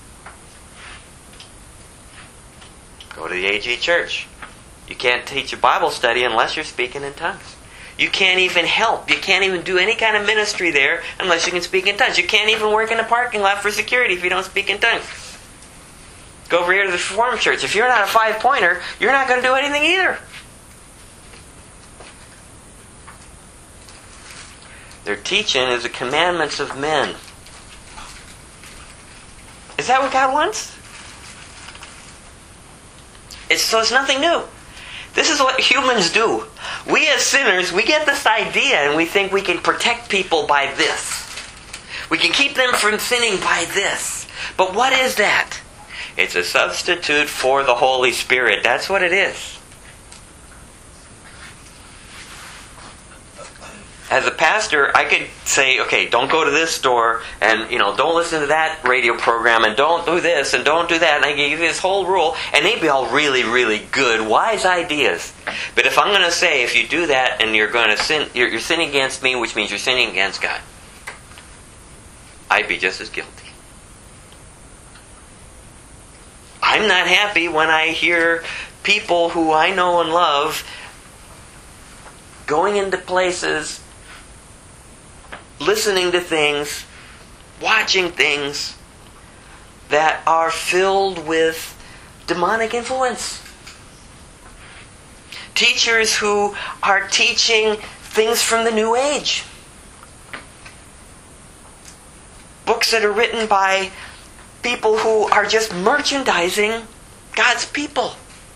go to the AG Church. You can't teach a Bible study unless you're speaking in tongues. You can't even help. You can't even do any kind of ministry there unless you can speak in tongues. You can't even work in a parking lot for security if you don't speak in tongues. Go over here to the Reformed Church. If you're not a five-pointer, you're not going to do anything either. Their teaching is the commandments of men. Is that what God wants? It's nothing new. This is what humans do. We as sinners, we get this idea and we think we can protect people by this. We can keep them from sinning by this. But what is that? It's a substitute for the Holy Spirit. That's what it is. As a pastor, I could say, okay, don't go to this store, and don't listen to that radio program, and don't do this, and don't do that, and I give you this whole rule, and they'd be all really, really good, wise ideas. But if I'm going to say, if you do that, and you're going to sin, you're sinning against me, which means you're sinning against God, I'd be just as guilty. I'm not happy when I hear people who I know and love going into places, listening to things, watching things that are filled with demonic influence. Teachers who are teaching things from the New Age. Books that are written by people who are just merchandising God's people.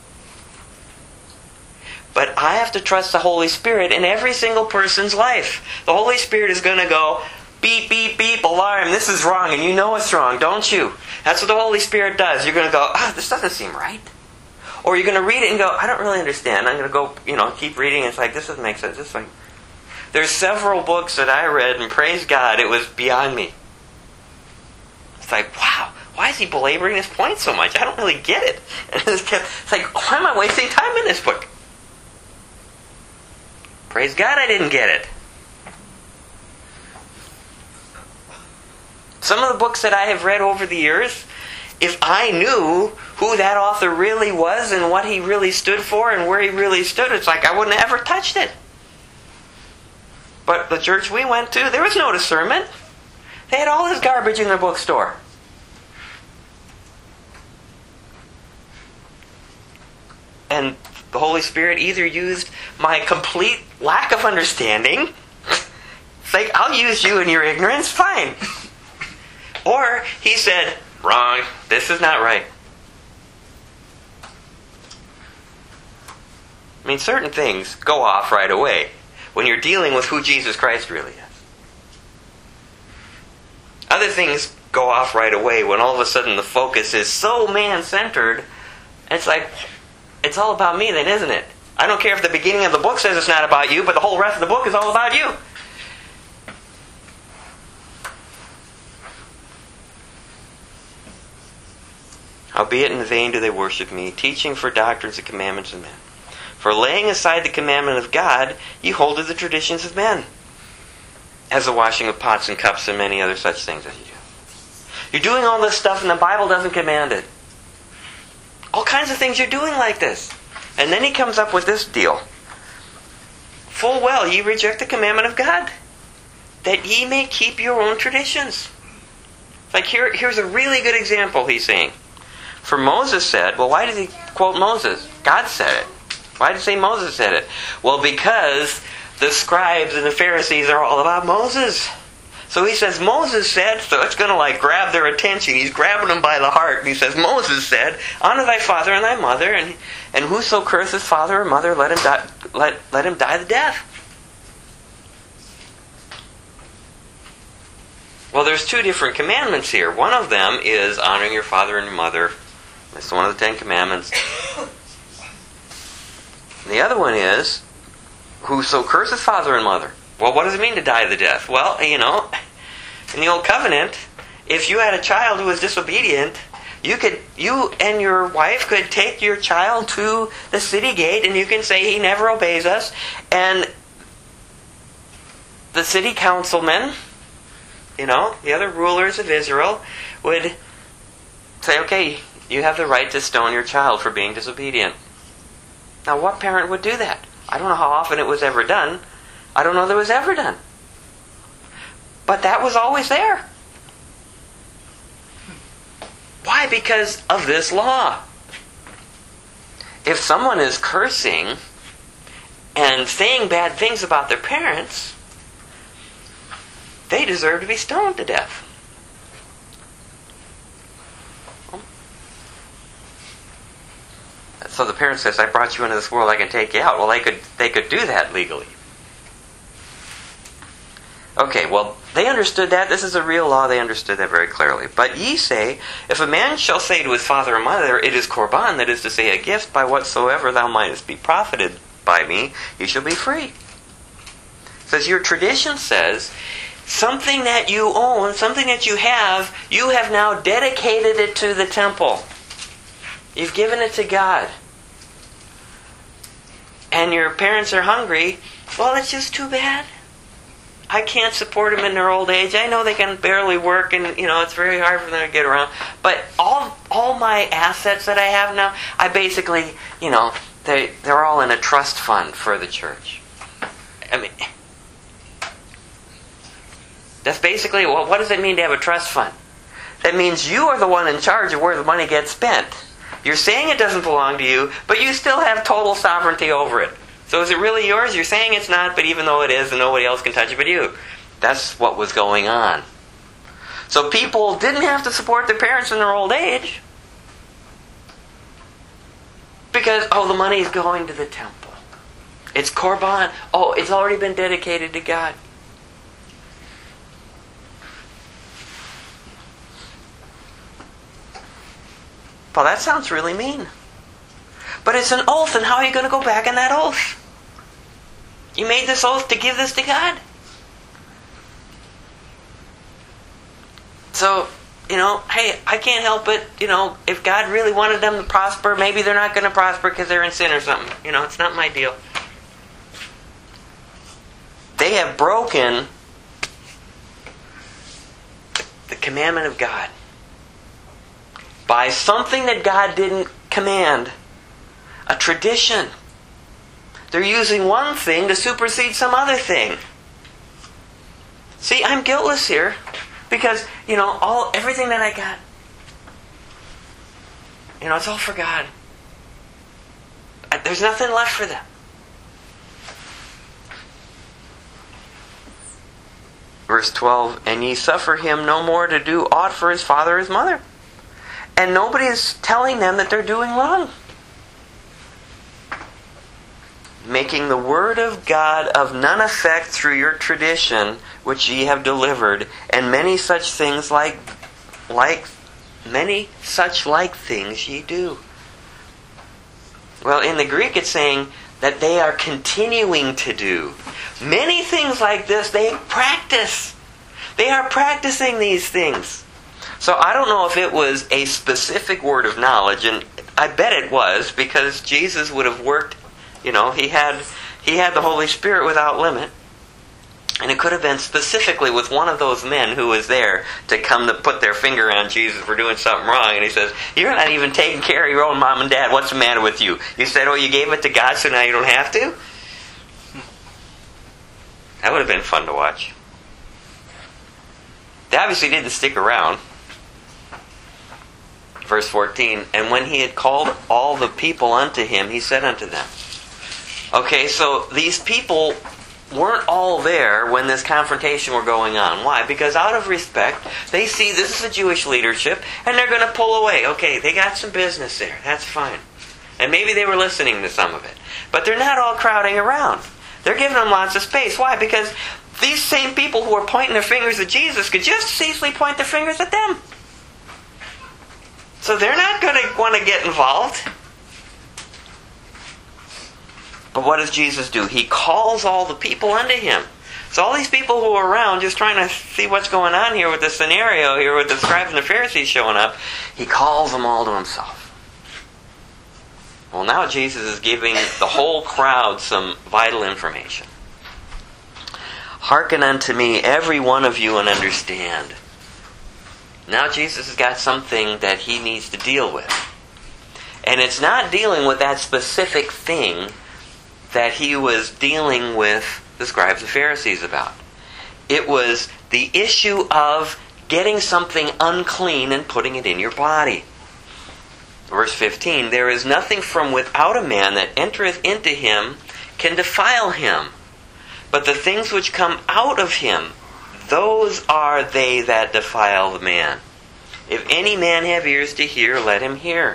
But I have to trust the Holy Spirit in every single person's life. The Holy Spirit is going to go, beep, beep, beep, alarm, this is wrong, and you know it's wrong, don't you? That's what the Holy Spirit does. You're going to go, this doesn't seem right. Or you're going to read it and go, I don't really understand. I'm going to go, keep reading, and it's like, this doesn't make sense. This like, there's several books that I read, and praise God, it was beyond me. It's like, wow, why is he belaboring his point so much? I don't really get it. And it's like, why am I wasting time in this book? Praise God I didn't get it. Some of the books that I have read over the years, if I knew who that author really was and what he really stood for and where he really stood, it's like I wouldn't have ever touched it. But the church we went to, there was no discernment. They had all this garbage in their bookstore. And the Holy Spirit either used my complete lack of understanding, it's like, I'll use you in your ignorance, fine. Or he said, wrong, this is not right. I mean, certain things go off right away when you're dealing with who Jesus Christ really is. Other things go off right away when all of a sudden the focus is so man-centered. It's like, it's all about me then, isn't it? I don't care if the beginning of the book says it's not about you, but the whole rest of the book is all about you. Howbeit in vain do they worship me, teaching for doctrines and commandments of men. For laying aside the commandment of God, ye hold to the traditions of men, as the washing of pots and cups and many other such things as you do. You're doing all this stuff and the Bible doesn't command it. All kinds of things you're doing like this. And then he comes up with this deal. Full well ye reject the commandment of God, that ye may keep your own traditions. Like here's a really good example he's saying. For Moses said, well, why did he quote Moses? God said it. Why did he say Moses said it? Well, because the scribes and the Pharisees are all about Moses. So he says, Moses said, so it's going to grab their attention. He's grabbing them by the heart. And he says, Moses said, honor thy father and thy mother, and whoso curseth father or mother, let him die the death. Well, there's two different commandments here. One of them is honoring your father and your mother. That's one of the 10 Commandments. And the other one is, whoso curseth father and mother. Well, what does it mean to die the death? Well, in the Old Covenant, if you had a child who was disobedient, you and your wife could take your child to the city gate and you can say, he never obeys us. And the city councilmen, the other rulers of Israel, would say, okay, you have the right to stone your child for being disobedient. Now, what parent would do that? I don't know how often it was ever done. I don't know that it was ever done. But that was always there. Why? Because of this law. If someone is cursing and saying bad things about their parents, they deserve to be stoned to death. So the parent says, I brought you into this world, I can take you out. Well, they could do that legally. Okay, well, they understood that. This is a real law. They understood that very clearly. But ye say, if a man shall say to his father or mother, it is korban, that is to say, a gift, by whatsoever thou mightest be profited by me, you shall be free. It says, your tradition says, something that you own, something that you have now dedicated it to the temple. You've given it to God. And your parents are hungry. Well, it's just too bad. I can't support them in their old age. I know they can barely work and, it's very hard for them to get around. But all my assets that I have now, I basically, they're all in a trust fund for the church. I mean, that's basically, well, what does it mean to have a trust fund? That means you are the one in charge of where the money gets spent. You're saying it doesn't belong to you, but you still have total sovereignty over it. So is it really yours? You're saying it's not, but even though it is, and nobody else can touch it but you. That's what was going on. So people didn't have to support their parents in their old age because, the money is going to the temple. It's korban. It's already been dedicated to God. Well, that sounds really mean. But it's an oath, and how are you going to go back on that oath? You made this oath to give this to God. So, hey, I can't help it. If God really wanted them to prosper, maybe they're not going to prosper because they're in sin or something. It's not my deal. They have broken the commandment of God by something that God didn't command. A tradition. They're using one thing to supersede some other thing. See, I'm guiltless here because, everything that I got, it's all for God. There's nothing left for them. Verse 12, and ye suffer him no more to do aught for his father or his mother. And nobody is telling them that they're doing wrong. Making the word of God of none effect through your tradition, which ye have delivered, and many such things like many such like things ye do. Well, in the Greek it's saying that they are continuing to do. Many things like this they practice. They are practicing these things. So I don't know if it was a specific word of knowledge, and I bet it was, because Jesus would have worked, he had the Holy Spirit without limit. And it could have been specifically with one of those men who was there to come to put their finger on Jesus for doing something wrong. And he says, you're not even taking care of your own mom and dad. What's the matter with you? You said, you gave it to God, so now you don't have to? That would have been fun to watch. They obviously didn't stick around. Verse 14, and when he had called all the people unto him, he said unto them. Okay, so these people weren't all there when this confrontation were going on. Why? Because out of respect, they see this is a Jewish leadership, and they're going to pull away. Okay, they got some business there. That's fine. And maybe they were listening to some of it. But they're not all crowding around. They're giving them lots of space. Why? Because these same people who are pointing their fingers at Jesus could just as easily point their fingers at them. So they're not going to want to get involved. But what does Jesus do? He calls all the people unto him. So all these people who are around just trying to see what's going on here with the scenario here with the scribes and the Pharisees showing up, he calls them all to himself. Well, now Jesus is giving the whole crowd some vital information. Hearken unto me, every one of you, and understand. Now Jesus has got something that he needs to deal with. And it's not dealing with that specific thing that he was dealing with the scribes and Pharisees about. It was the issue of getting something unclean and putting it in your body. Verse 15, there is nothing from without a man that entereth into him can defile him. But the things which come out of him, those are they that defile the man. If any man have ears to hear, let him hear.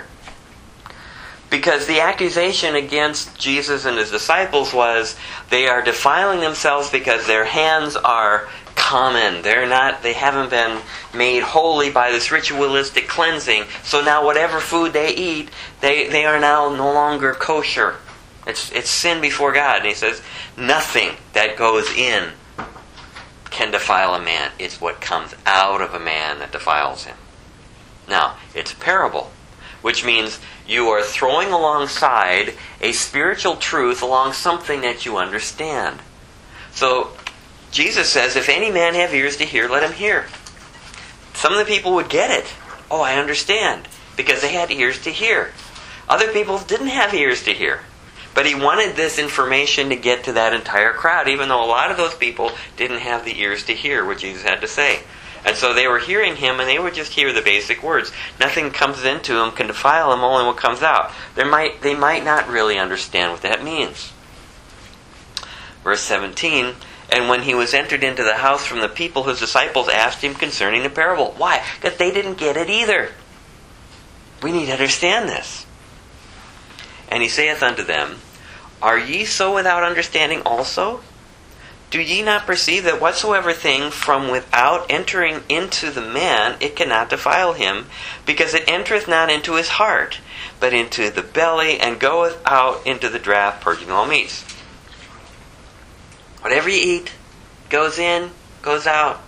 Because the accusation against Jesus and his disciples was they are defiling themselves because their hands are common. They haven't been made holy by this ritualistic cleansing. So now whatever food they eat, they are now no longer kosher. It's sin before God. And he says, nothing that goes in can defile a man. It's what comes out of a man that defiles him. Now, it's a parable, which means you are throwing alongside a spiritual truth along something that you understand. So, Jesus says, if any man have ears to hear, let him hear. Some of the people would get it. Oh, I understand. Because they had ears to hear. Other people didn't have ears to hear. But he wanted this information to get to that entire crowd, even though a lot of those people didn't have the ears to hear what Jesus had to say. And so they were hearing him, and they would just hear the basic words. Nothing comes into them can defile them, only what comes out. They might not really understand what that means. Verse 17, and when he was entered into the house from the people, his disciples asked him concerning the parable. Why? Because they didn't get it either. We need to understand this. And he saith unto them, are ye so without understanding also? Do ye not perceive that whatsoever thing from without entering into the man, it cannot defile him, because it entereth not into his heart, but into the belly, and goeth out into the draught, purging all meats. Whatever you eat, goes in, goes out.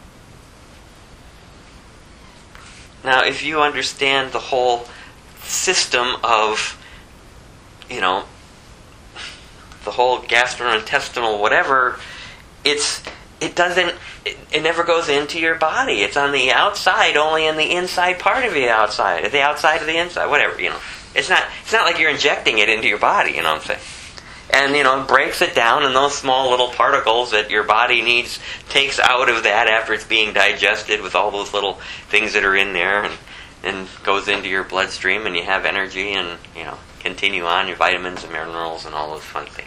Now, if you understand the whole system of, the whole gastrointestinal whatever, it never goes into your body. It's on the outside, only in the inside part of the outside. At the outside of the inside, whatever, It's not like you're injecting it into your body, you know what I'm saying? And, it breaks it down, and those small little particles that your body needs takes out of that after it's being digested with all those little things that are in there, and goes into your bloodstream, and you have energy, and, continue on your vitamins and minerals and all those fun things.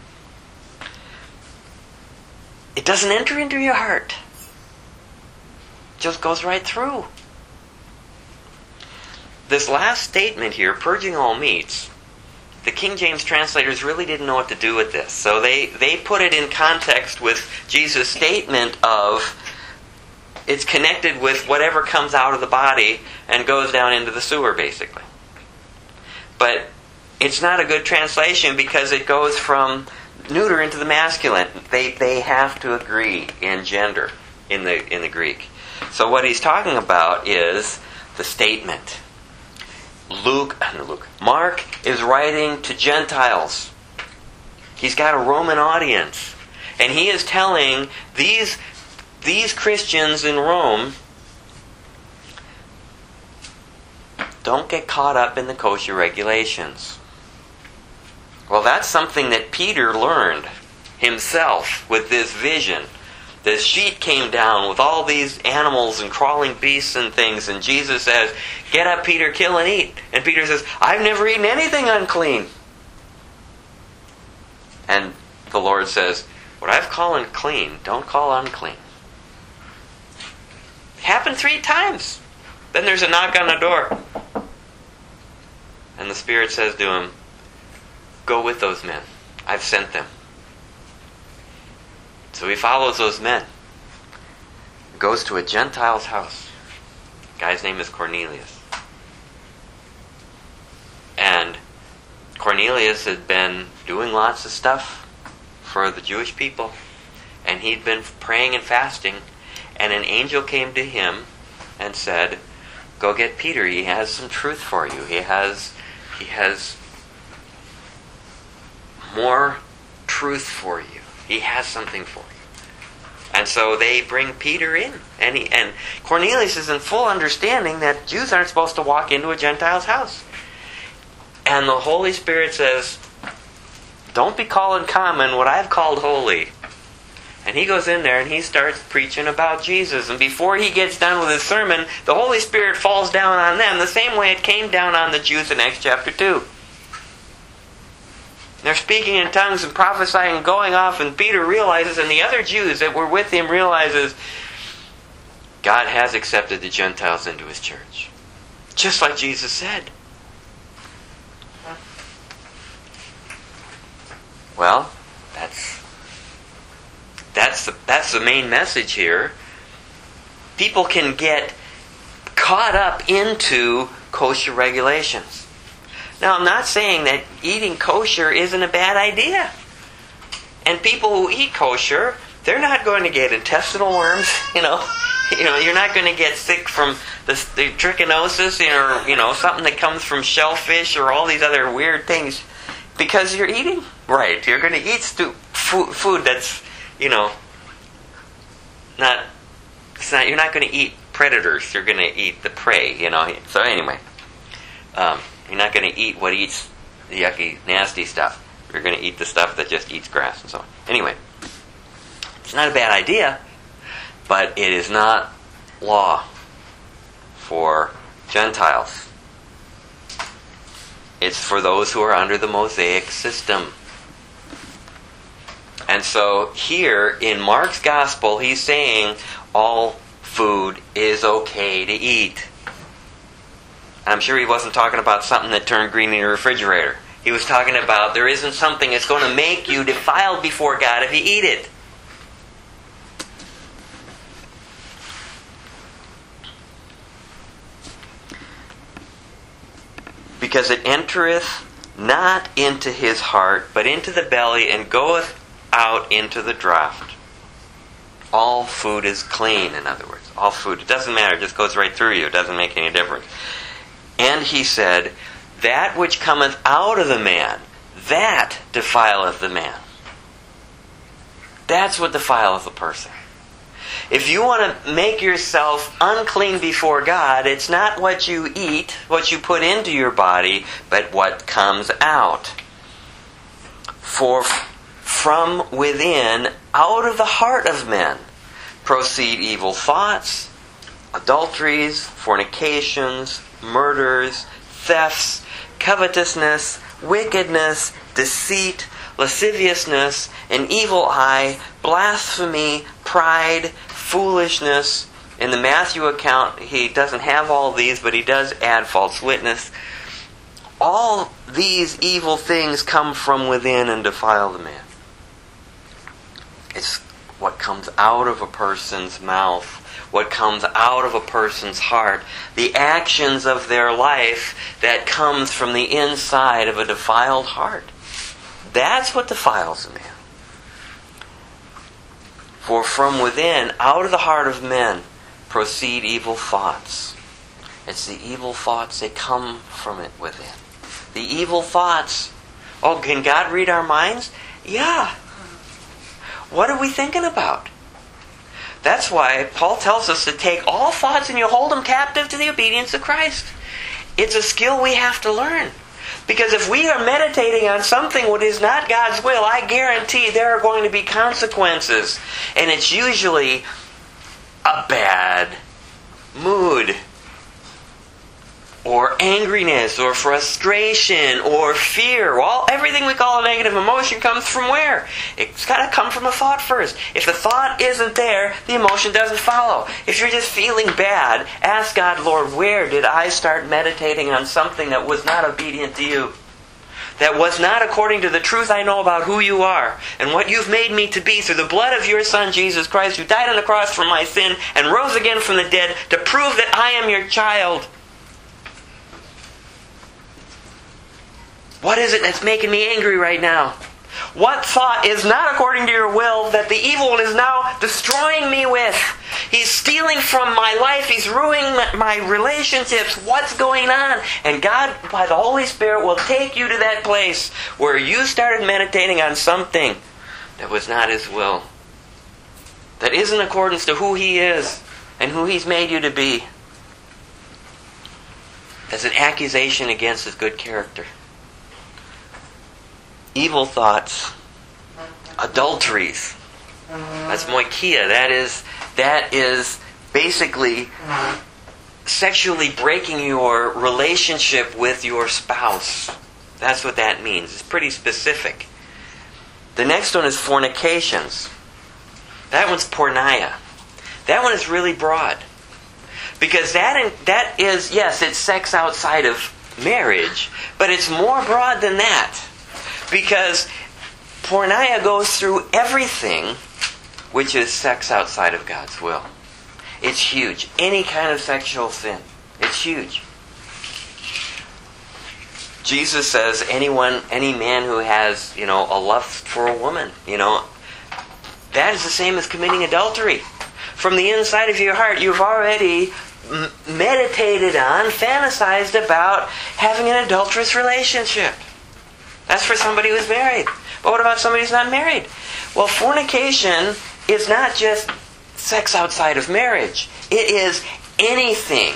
It doesn't enter into your heart. It just goes right through. This last statement here, purging all meats, the King James translators really didn't know what to do with this. So they put it in context with Jesus' statement of it's connected with whatever comes out of the body and goes down into the sewer, basically. But it's not a good translation because it goes from neuter into the masculine. They have to agree in gender in the Greek. So what he's talking about is the statement. Mark is writing to Gentiles. He's got a Roman audience. And he is telling these Christians in Rome, don't get caught up in the kosher regulations. Well, that's something that Peter learned himself with this vision. The sheet came down with all these animals and crawling beasts and things, and Jesus says, "Get up, Peter, kill and eat." And Peter says, "I've never eaten anything unclean." And the Lord says, "What I've called clean, don't call unclean." It happened 3 times. Then there's a knock on the door. And the Spirit says to him, "Go with those men. I've sent them." So he follows those men. Goes to a Gentile's house. The guy's name is Cornelius. And Cornelius had been doing lots of stuff for the Jewish people. And he'd been praying and fasting. And an angel came to him and said, "Go get Peter. He has some truth for you. He has more truth for you. He has something for you." And so they bring Peter in. And Cornelius is in full understanding that Jews aren't supposed to walk into a Gentile's house. And the Holy Spirit says, "Don't be calling common what I've called holy." And he goes in there and he starts preaching about Jesus. And before he gets done with his sermon, the Holy Spirit falls down on them the same way it came down on the Jews in Acts chapter 2. They're speaking in tongues and prophesying and going off, and Peter realizes, and the other Jews that were with him realizes, God has accepted the Gentiles into His church. Just like Jesus said. Well, that's the main message here. People can get caught up into kosher regulations. Now, I'm not saying that eating kosher isn't a bad idea. And people who eat kosher, they're not going to get intestinal worms, you're not going to get sick from the trichinosis or, something that comes from shellfish or all these other weird things because you're eating right. You're going to eat food that's, you're not going to eat predators. You're going to eat the prey, So anyway, you're not going to eat what eats the yucky, nasty stuff. You're going to eat the stuff that just eats grass and so on. Anyway, it's not a bad idea, but it is not law for Gentiles. It's for those who are under the Mosaic system. And so here in Mark's Gospel, he's saying all food is okay to eat. I'm sure he wasn't talking about something that turned green in your refrigerator. He was talking about there isn't something that's going to make you defiled before God if you eat it. Because it entereth not into his heart, but into the belly, and goeth out into the draught. All food is clean, in other words. All food. It doesn't matter. It just goes right through you. It doesn't make any difference. And he said, that which cometh out of the man, that defileth the man. That's what defileth the person. If you want to make yourself unclean before God, it's not what you eat, what you put into your body, but what comes out. For from within, out of the heart of men, proceed evil thoughts, adulteries, fornications, murders, thefts, covetousness, wickedness, deceit, lasciviousness, an evil eye, blasphemy, pride, foolishness. In the Matthew account, he doesn't have all these, but he does add false witness. All these evil things come from within and defile the man. It's what comes out of a person's mouth, what comes out of a person's heart, the actions of their life that comes from the inside of a defiled heart. That's what defiles a man. For from within, out of the heart of men, proceed evil thoughts. It's the evil thoughts that come from it within. The evil thoughts. Oh, can God read our minds? Yeah. What are we thinking about? That's why Paul tells us to take all thoughts and you hold them captive to the obedience of Christ. It's a skill we have to learn. Because if we are meditating on something what is not God's will, I guarantee there are going to be consequences. And it's usually a bad mood, or angriness, or frustration, or fear. Well, everything we call a negative emotion comes from where? It's got to come from a thought first. If the thought isn't there, the emotion doesn't follow. If you're just feeling bad, ask God, Lord, where did I start meditating on something that was not obedient to you? That was not according to the truth I know about who you are and what you've made me to be through the blood of your Son, Jesus Christ, who died on the cross for my sin and rose again from the dead to prove that I am your child. What is it that's making me angry right now? What thought is not according to your will that the evil one is now destroying me with? He's stealing from my life. He's ruining my relationships. What's going on? And God, by the Holy Spirit, will take you to that place where you started meditating on something that was not His will. That isn't in accordance to who He is and who He's made you to be. As an accusation against His good character. Evil thoughts, adulteries. That's moikia. That is basically sexually breaking your relationship with your spouse. That's what that means. It's pretty specific. The next one is fornications. That one's porneia. That one is really broad. Because that is, yes, it's sex outside of marriage, but it's more broad than that. Because porneia goes through everything which is sex outside of God's will. It's huge. Any kind of sexual sin. It's huge. Jesus says any man who has, a lust for a woman, that is the same as committing adultery. From the inside of your heart, you've already meditated on, fantasized about having an adulterous relationship. That's for somebody who's married. But what about somebody who's not married? Well, fornication is not just sex outside of marriage. It is anything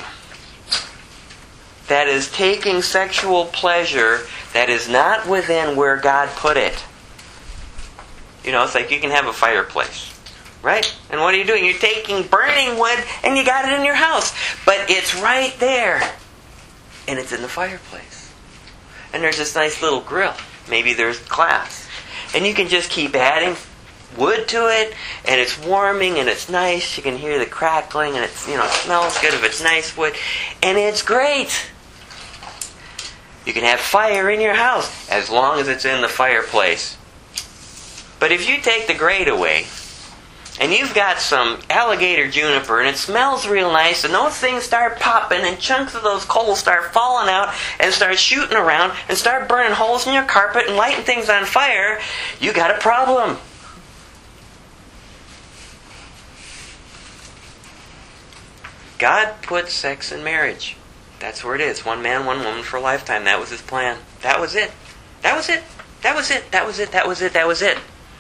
that is taking sexual pleasure that is not within where God put it. It's like you can have a fireplace, right? And what are you doing? You're taking burning wood and you got it in your house. But it's right there. And it's in the fireplace. And there's this nice little grill. Maybe there's glass. And you can just keep adding wood to it, and it's warming, and it's nice. You can hear the crackling, and it smells good if it's nice wood. And it's great. You can have fire in your house, as long as it's in the fireplace. But if you take the grate away, and you've got some alligator juniper, and it smells real nice, and those things start popping, and chunks of those coals start falling out, and start shooting around, and start burning holes in your carpet, and lighting things on fire, you got a problem. God put sex in marriage. That's where it is. One man, one woman for a lifetime. That was His plan. That was it. That was it. That was it. That was it. That was it. That was it.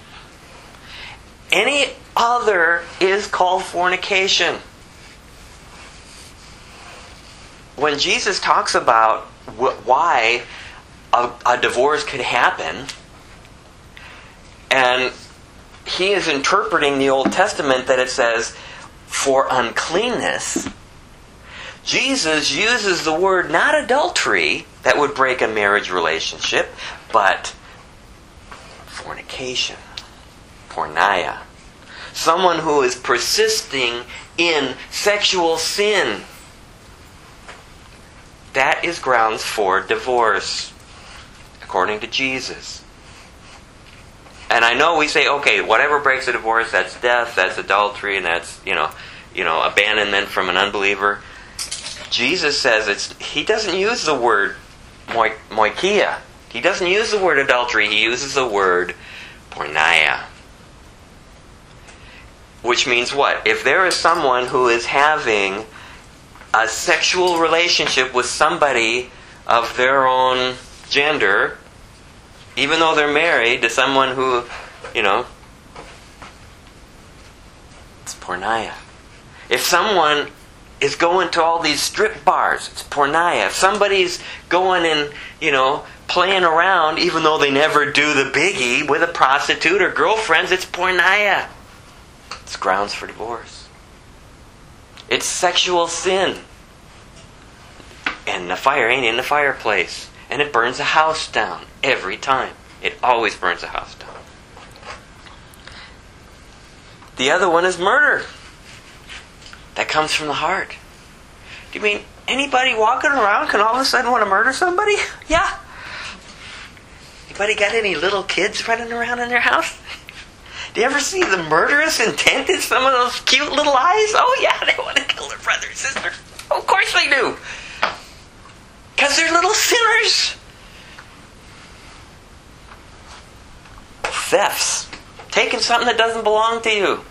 Any other is called fornication. When Jesus talks about why a divorce could happen, and He is interpreting the Old Testament that it says, for uncleanness, Jesus uses the word not adultery, that would break a marriage relationship, but fornication. Porneia. Someone who is persisting in sexual sin. That is grounds for divorce, according to Jesus. And I know we say, okay, whatever breaks a divorce, that's death, that's adultery, and that's, abandonment from an unbeliever. Jesus says he doesn't use the word moikia. He doesn't use the word adultery. He uses the word porneia. Which means what? If there is someone who is having a sexual relationship with somebody of their own gender, even though they're married to someone who, it's porneia. If someone is going to all these strip bars, it's porneia. If somebody's going and, playing around, even though they never do the biggie with a prostitute or girlfriends, it's porneia. It's grounds for divorce. It's sexual sin. And the fire ain't in the fireplace. And it burns a house down every time. It always burns a house down. The other one is murder. That comes from the heart. Do you mean anybody walking around can all of a sudden want to murder somebody? Yeah. Anybody got any little kids running around in their house? Do you ever see the murderous intent in some of those cute little eyes? Oh yeah, they want to kill their brother and sister. Of course they do. Because they're little sinners. Thefts. Taking something that doesn't belong to you.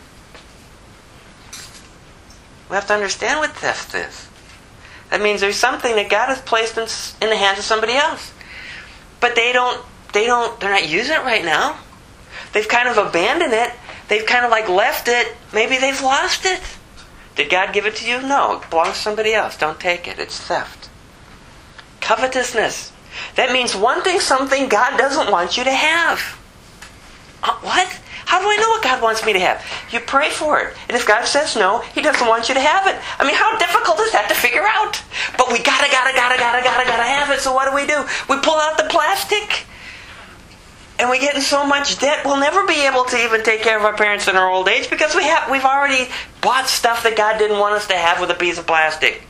We have to understand what theft is. That means there's something that God has placed in the hands of somebody else. But they're not using it right now. They've kind of abandoned it. They've kind of left it. Maybe they've lost it. Did God give it to you? No. It belongs to somebody else. Don't take it. It's theft. Covetousness. That means wanting something God doesn't want you to have. What? How do I know what God wants me to have? You pray for it. And if God says no, He doesn't want you to have it. I mean, how difficult is that to figure out? But we gotta have it, so what do? We pull out the plastic. And we get in so much debt, we'll never be able to even take care of our parents in our old age because we've already bought stuff that God didn't want us to have with a piece of plastic.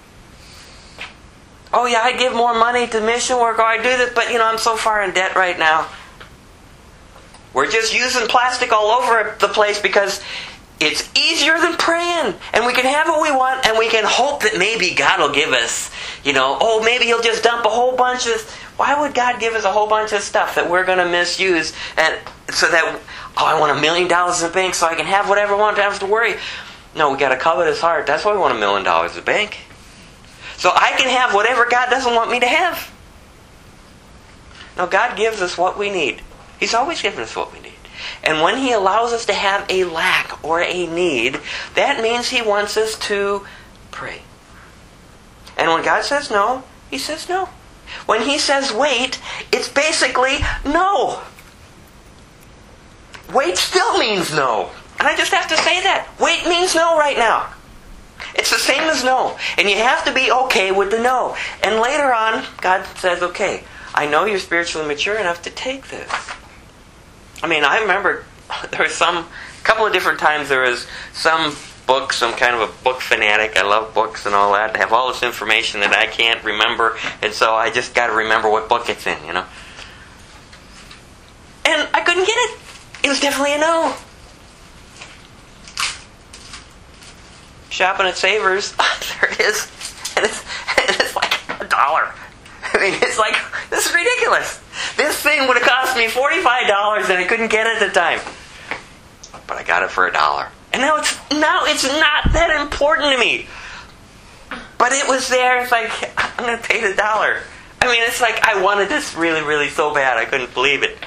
Oh yeah, I give more money to mission work, or I do this, but I'm so far in debt right now. We're just using plastic all over the place because it's easier than praying. And we can have what we want, and we can hope that maybe God will give us, maybe He'll just dump a whole bunch of... Why would God give us a whole bunch of stuff that we're going to misuse so that, I want $1 million in the bank so I can have whatever I want, don't have to worry. No, we got a covetous heart. That's why we want $1 million in the bank. So I can have whatever God doesn't want me to have. No, God gives us what we need. He's always given us what we need. And when He allows us to have a lack or a need, that means He wants us to pray. And when God says no, He says no. When He says wait, it's basically no. Wait still means no. And I just have to say that. Wait means no right now. It's the same as no. And you have to be okay with the no. And later on, God says, okay, I know you're spiritually mature enough to take this. I mean, I remember there was a couple of different times there was some book, some kind of a book fanatic. I love books and all that. I have all this information that I can't remember, and so I just got to remember what book it's in, And I couldn't get it. It was definitely a no. Shopping at Savers, there it is, and it's like $1. I mean, it's like, this is ridiculous. This thing would have cost me $45 and I couldn't get it at the time. But I got it for $1. And now it's not that important to me. But it was there. It's like, I'm going to pay the $1. I mean, it's like I wanted this really, really so bad. I couldn't believe it.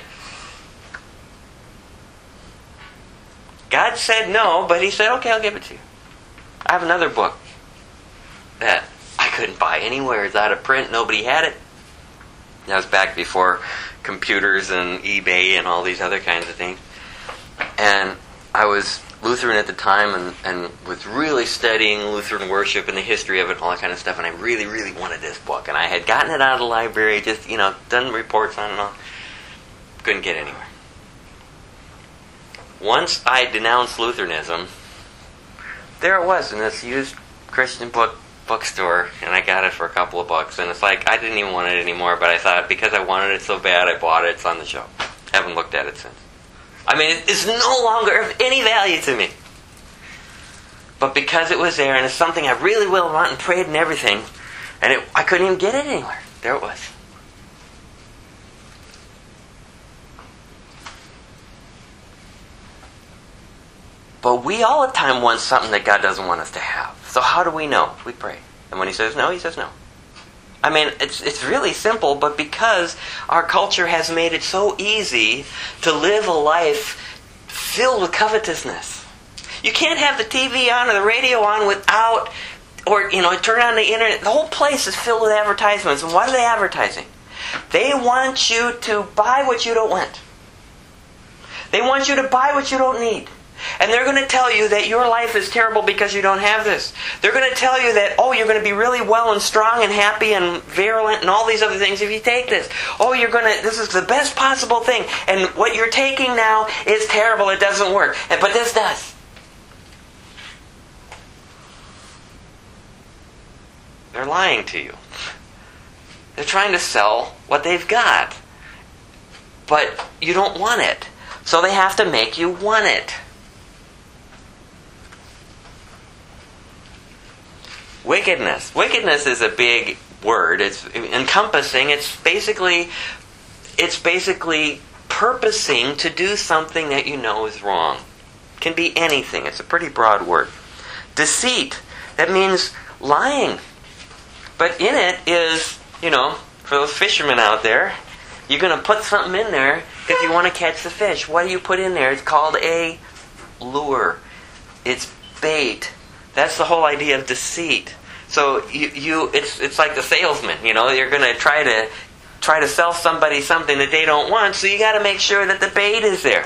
God said no, but He said, okay, I'll give it to you. I have another book that I couldn't buy anywhere. It's out of print. Nobody had it. That was back before computers and eBay and all these other kinds of things. And I was Lutheran at the time and was really studying Lutheran worship and the history of it and all that kind of stuff. And I really, really wanted this book. And I had gotten it out of the library, just, done reports on it and all. Couldn't get anywhere. Once I denounced Lutheranism, there it was in this used Christian bookstore, and I got it for a couple of bucks. And it's like, I didn't even want it anymore, but I thought because I wanted it so bad, I bought it. It's on the shelf. Haven't looked at it since. I mean, it's no longer of any value to me. But because it was there, and it's something I really will want and prayed and everything, and I couldn't even get it anywhere. There it was. But we all the time want something that God doesn't want us to have. So how do we know? We pray. And when He says no, He says no. I mean, it's really simple, but because our culture has made it so easy to live a life filled with covetousness. You can't have the TV on or the radio on without, or, turn on the internet. The whole place is filled with advertisements. And what are they advertising? They want you to buy what you don't want. They want you to buy what you don't need. And they're going to tell you that your life is terrible because you don't have this. They're going to tell you that, you're going to be really well and strong and happy and virulent and all these other things if you take this. This is the best possible thing. And what you're taking now is terrible. It doesn't work. But this does. They're lying to you. They're trying to sell what they've got. But you don't want it. So they have to make you want it. Wickedness. Wickedness is a big word. It's encompassing. It's basically purposing to do something that you know is wrong. It can be anything. It's a pretty broad word. Deceit. That means lying. But in it is, for those fishermen out there, you're going to put something in there if you want to catch the fish. What do you put in there? It's called a lure. It's bait. That's the whole idea of deceit. So it's like the salesman. You're going to try to sell somebody something that they don't want. So you got to make sure that the bait is there.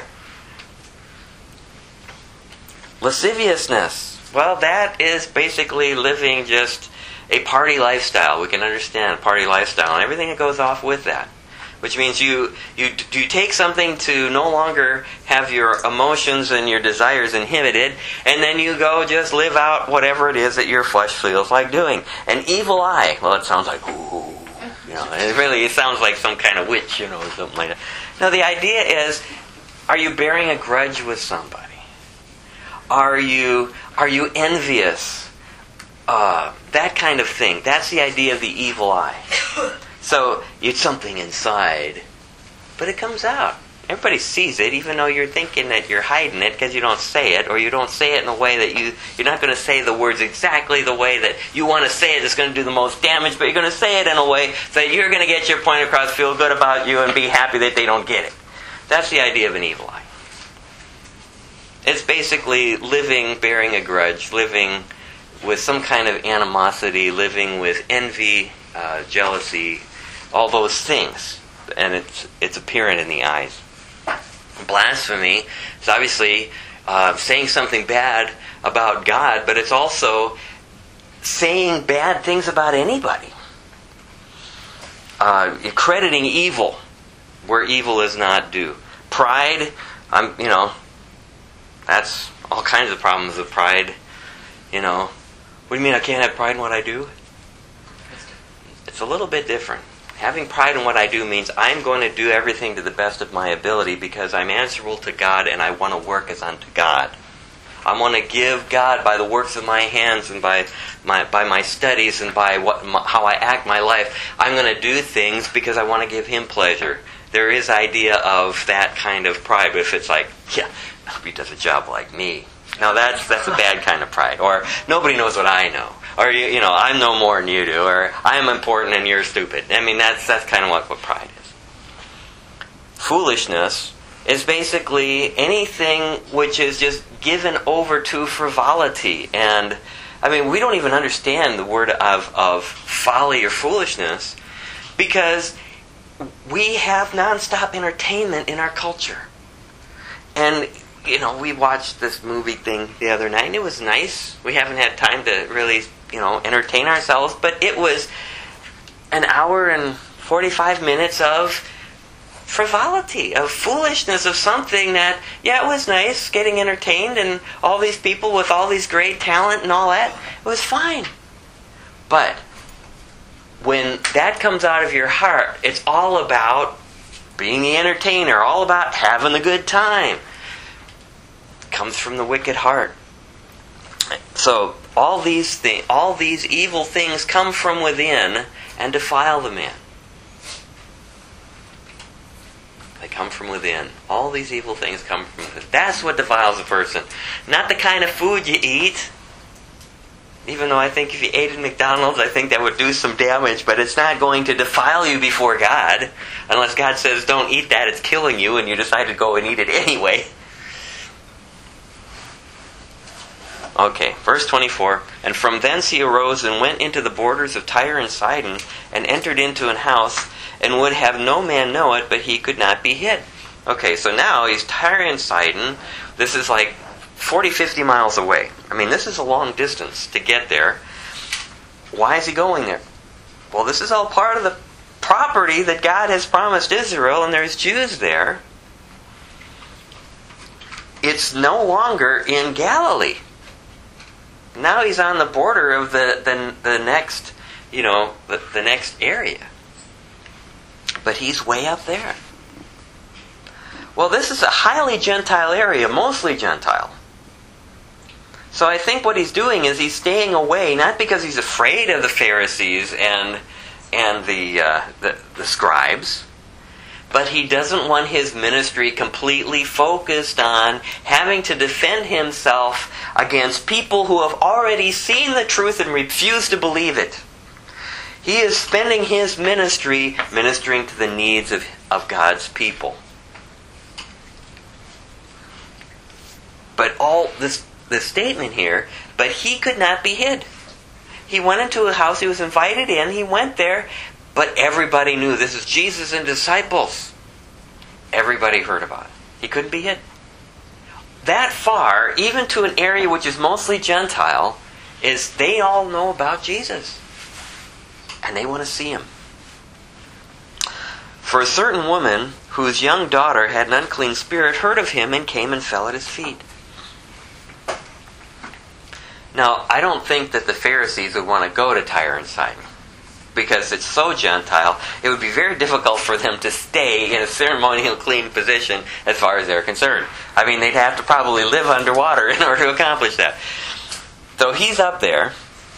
Lasciviousness. Well, that is basically living just a party lifestyle. We can understand party lifestyle and everything that goes off with that. Which means you take something to no longer have your emotions and your desires inhibited, and then you go just live out whatever it is that your flesh feels like doing. An evil eye. Well, it sounds like, ooh. It sounds like some kind of witch, or something like that. No, the idea is, are you bearing a grudge with somebody? Are you envious? That kind of thing. That's the idea of the evil eye. So, it's something inside, but it comes out. Everybody sees it, even though you're thinking that you're hiding it because you don't say it, or you don't say it in a way that you're not going to say the words exactly the way that you want to say it. It's going to do the most damage, but you're going to say it in a way so that you're going to get your point across, feel good about you, and be happy that they don't get it. That's the idea of an evil eye. It's basically living, bearing a grudge, living with some kind of animosity, living with envy, jealousy, all those things, and it's apparent in the eyes. Blasphemy is obviously saying something bad about God, but it's also saying bad things about anybody. Crediting evil where evil is not due. Pride, that's all kinds of problems with pride. What do you mean I can't have pride in what I do? It's a little bit different. Having pride in what I do means I'm going to do everything to the best of my ability because I'm answerable to God and I want to work as unto God. I want to give God by the works of my hands and by my studies and by how I act my life. I'm going to do things because I want to give Him pleasure. There is idea of that kind of pride, but if it's like, yeah, nobody does a job like me. Now that's a bad kind of pride. Or nobody knows what I know. Or I know more than you do. Or I'm important and you're stupid. I mean, that's kind of what pride is. Foolishness is basically anything which is just given over to frivolity. And I mean, we don't even understand the word of folly or foolishness because we have nonstop entertainment in our culture. And we watched this movie thing the other night, and it was nice. We haven't had time to really, entertain ourselves, but it was an hour and 45 minutes of frivolity, of foolishness, of something that, it was nice, getting entertained, and all these people with all these great talent and all that. It was fine. But when that comes out of your heart, it's all about being the entertainer, all about having a good time. comes from the wicked heart. So all these evil things come from within and defile the man. They come from within. All these evil things come from within. That's what defiles a person. Not the kind of food you eat. Even though I think if you ate at McDonald's, I think that would do some damage, but it's not going to defile you before God. Unless God says, don't eat that, it's killing you, and you decide to go and eat it anyway. Okay, verse 24. And from thence he arose and went into the borders of Tyre and Sidon, and entered into an house, and would have no man know it, but he could not be hid. Okay, so now he's Tyre and Sidon. This is like 40, 50 miles away. I mean, this is a long distance to get there. Why is he going there? Well, this is all part of the property that God has promised Israel, and there's Jews there. It's no longer in Galilee. Now he's on the border of the next, the next area. But he's way up there. Well, this is a highly Gentile area, mostly Gentile. So I think what he's doing is he's staying away, not because he's afraid of the Pharisees and the scribes, but he doesn't want his ministry completely focused on having to defend himself against people who have already seen the truth and refuse to believe it. He is spending his ministry ministering to the needs of God's people. But all this statement here, but he could not be hid. He went into a house, he was invited in, he went there, but everybody knew this is Jesus and disciples. Everybody heard about it. He couldn't be hid. That far, even to an area which is mostly Gentile, is they all know about Jesus. And they want to see him. For a certain woman whose young daughter had an unclean spirit heard of him and came and fell at his feet. Now, I don't think that the Pharisees would want to go to Tyre and Sidon, because it's so Gentile, it would be very difficult for them to stay in a ceremonial clean position as far as they're concerned. I mean, they'd have to probably live underwater in order to accomplish that. So he's up there,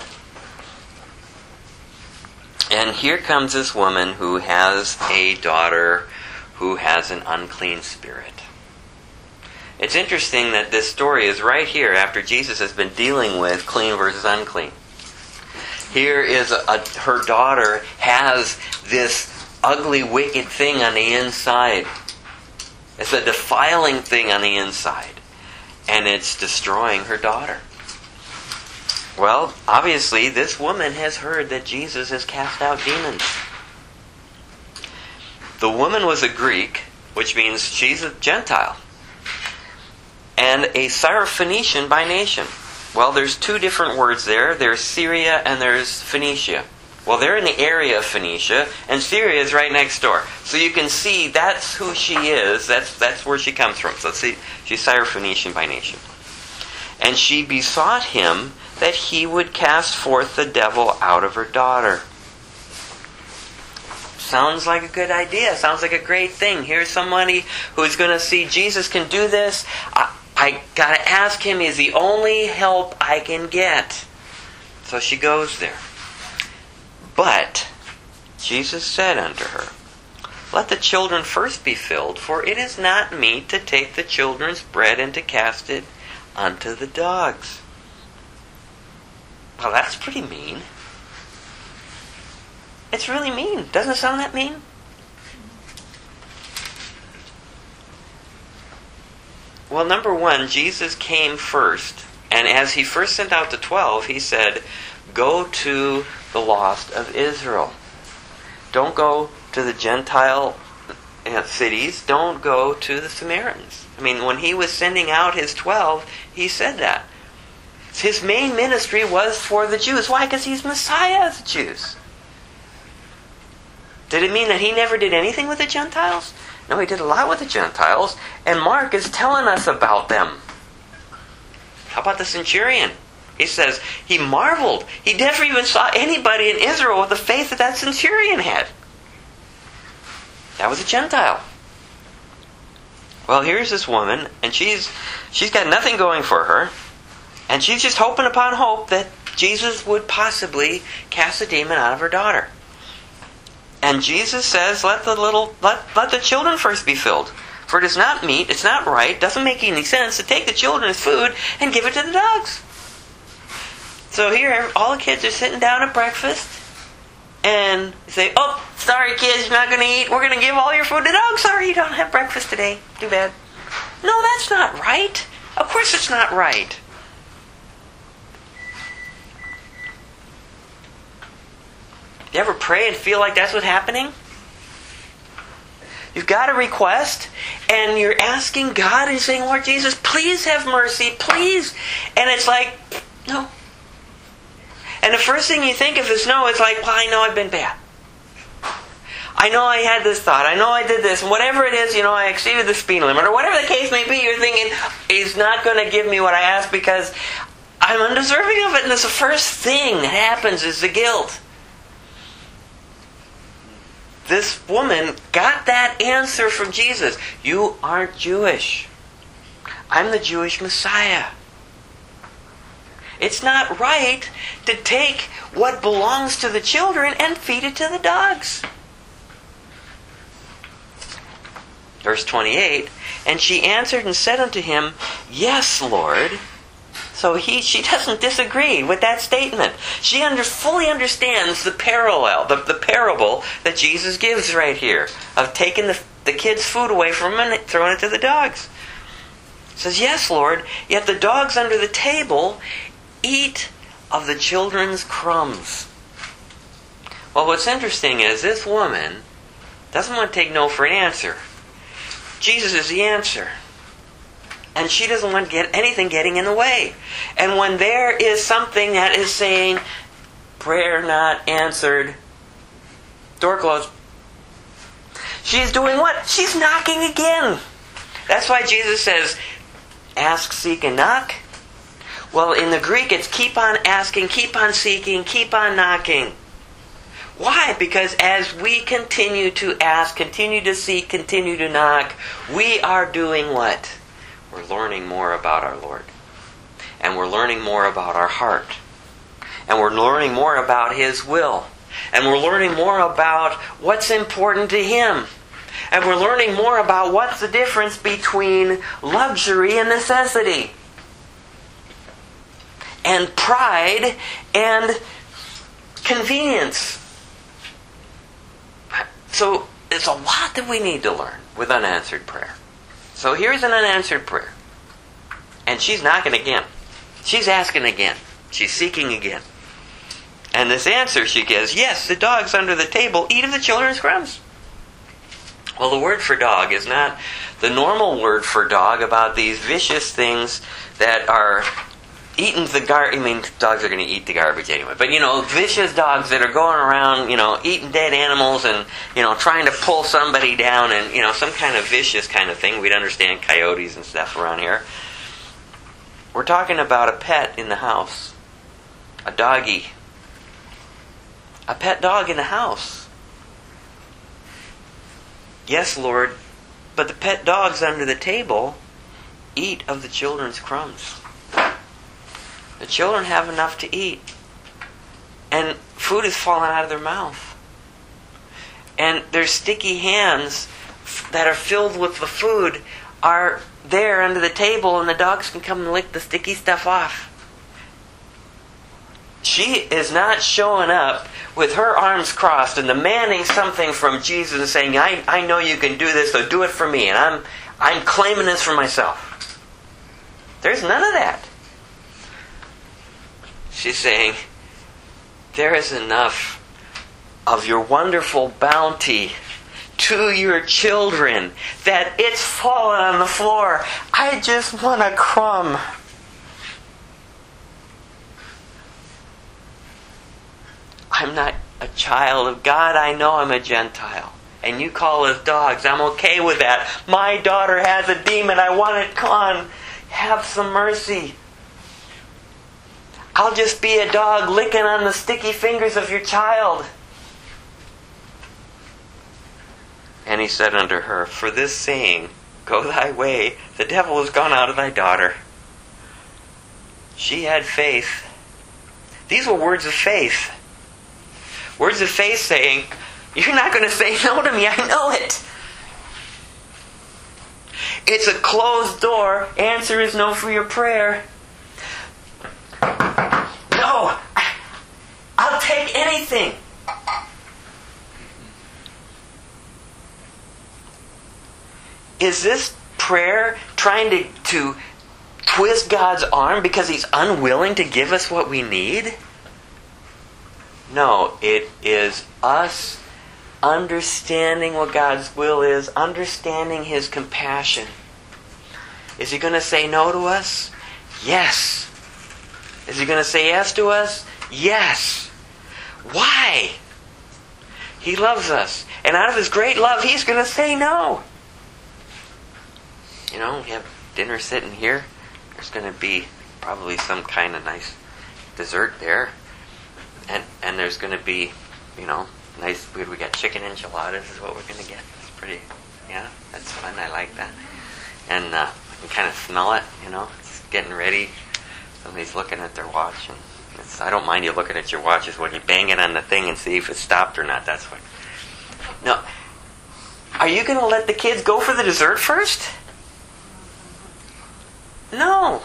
and here comes this woman who has a daughter who has an unclean spirit. It's interesting that this story is right here after Jesus has been dealing with clean versus unclean. Here is her daughter has this ugly, wicked thing on the inside. It's a defiling thing on the inside. And it's destroying her daughter. Well, obviously, this woman has heard that Jesus has cast out demons. The woman was a Greek, which means she's a Gentile, and a Syrophoenician by nation. Well, there's two different words there. There's Syria and there's Phoenicia. Well, they're in the area of Phoenicia, and Syria is right next door. So you can see that's who she is. That's where she comes from. So see, she's Syrophoenician by nation. And she besought him that he would cast forth the devil out of her daughter. Sounds like a good idea. Sounds like a great thing. Here's somebody who's going to see Jesus can do this. I got to ask him, is the only help I can get. So she goes there. But Jesus said unto her, let the children first be filled, for it is not meet to take the children's bread and to cast it unto the dogs. Well, that's pretty mean. It's really mean. Doesn't it sound that mean? Well, number one, Jesus came first. And as he first sent out the 12, he said, go to the lost of Israel. Don't go to the Gentile cities. Don't go to the Samaritans. I mean, when he was sending out his 12, he said that. His main ministry was for the Jews. Why? Because he's Messiah of the Jews. Did it mean that he never did anything with the Gentiles? No, he did a lot with the Gentiles, and Mark is telling us about them. How about the centurion? He says he marveled. He never even saw anybody in Israel with the faith that that centurion had. That was a Gentile. Well, here's this woman, and she's got nothing going for her, and she's just hoping upon hope that Jesus would possibly cast a demon out of her daughter. And Jesus says, let the children first be filled. For it is not meet, it's not right, doesn't make any sense to take the children's food and give it to the dogs. So here, all the kids are sitting down at breakfast, and say, oh, sorry kids, you're not going to eat. We're going to give all your food to dogs. Sorry, you don't have breakfast today. Too bad. No, that's not right. Of course it's not right. You ever pray and feel like that's what's happening? You've got a request, and you're asking God and saying, Lord Jesus, please have mercy, please. And it's like, no. And the first thing you think of is no. It's like, well, I know I've been bad. I know I had this thought. I know I did this. And whatever it is, I exceeded the speed limit. Or whatever the case may be, you're thinking, He's not going to give me what I asked because I'm undeserving of it. And that's the first thing that happens is the guilt. This woman got that answer from Jesus. You aren't Jewish. I'm the Jewish Messiah. It's not right to take what belongs to the children and feed it to the dogs. Verse 28, and she answered and said unto him, Yes, Lord. So she doesn't disagree with that statement. She fully understands the parallel, the parable that Jesus gives right here of taking the kids' food away from them and throwing it to the dogs. She says, Yes, Lord, yet the dogs under the table eat of the children's crumbs. Well, what's interesting is this woman doesn't want to take no for an answer. Jesus is the answer. And she doesn't want anything getting in the way. And when there is something that is saying, prayer not answered, door closed, she's doing what? She's knocking again. That's why Jesus says, ask, seek, and knock. Well, in the Greek, it's keep on asking, keep on seeking, keep on knocking. Why? Because as we continue to ask, continue to seek, continue to knock, we are doing what? We're learning more about our Lord. And we're learning more about our heart. And we're learning more about His will. And we're learning more about what's important to Him. And we're learning more about what's the difference between luxury and necessity. And pride and convenience. So there's a lot that we need to learn with unanswered prayer. So here's an unanswered prayer. And she's knocking again. She's asking again. She's seeking again. And this answer she gives, yes, the dogs under the table eat of the children's crumbs. Well, the word for dog is not the normal word for dog about these vicious things that are eating the garbage. I mean, dogs are going to eat the garbage anyway. But, vicious dogs that are going around, eating dead animals and, trying to pull somebody down and, some kind of vicious kind of thing. We'd understand coyotes and stuff around here. We're talking about a pet in the house. A doggy. A pet dog in the house. Yes, Lord, but the pet dogs under the table eat of the children's crumbs. The children have enough to eat. And food is falling out of their mouth. And their sticky hands that are filled with the food are there under the table, and the dogs can come and lick the sticky stuff off. She is not showing up with her arms crossed and demanding something from Jesus and saying, I know you can do this, so do it for me, and I'm claiming this for myself. There's none of that. She's saying, there is enough of your wonderful bounty to your children that it's fallen on the floor. I just want a crumb. I'm not a child of God. I know I'm a Gentile. And you call us dogs. I'm okay with that. My daughter has a demon. I want it gone. Have some mercy. I'll just be a dog licking on the sticky fingers of your child. And he said unto her, for this saying go thy way. The devil is gone out of thy daughter. She had faith. These were words of faith. Words of faith saying, you're not going to say no to me. I know it. It's a closed door. Answer is no for your prayer. No. I'll take anything. Is this prayer trying to twist God's arm because He's unwilling to give us what we need? No, it is us understanding what God's will is, understanding His compassion. Is He going to say no to us? Yes. Is He going to say yes to us? Yes. Why? He loves us. And out of His great love, He's going to say no. You know, we have dinner sitting here. There's going to be probably some kind of nice dessert there. And there's going to be, you know, nice, we got chicken enchiladas is what we're going to get. It's pretty, yeah, that's fun. I like that. And I can kind of smell it, you know. It's getting ready. Somebody's looking at their watch. And I don't mind you looking at your watch. It's when you bang it on the thing and see if it's stopped or not. That's what. No. Are you going to let the kids go for the dessert first? No.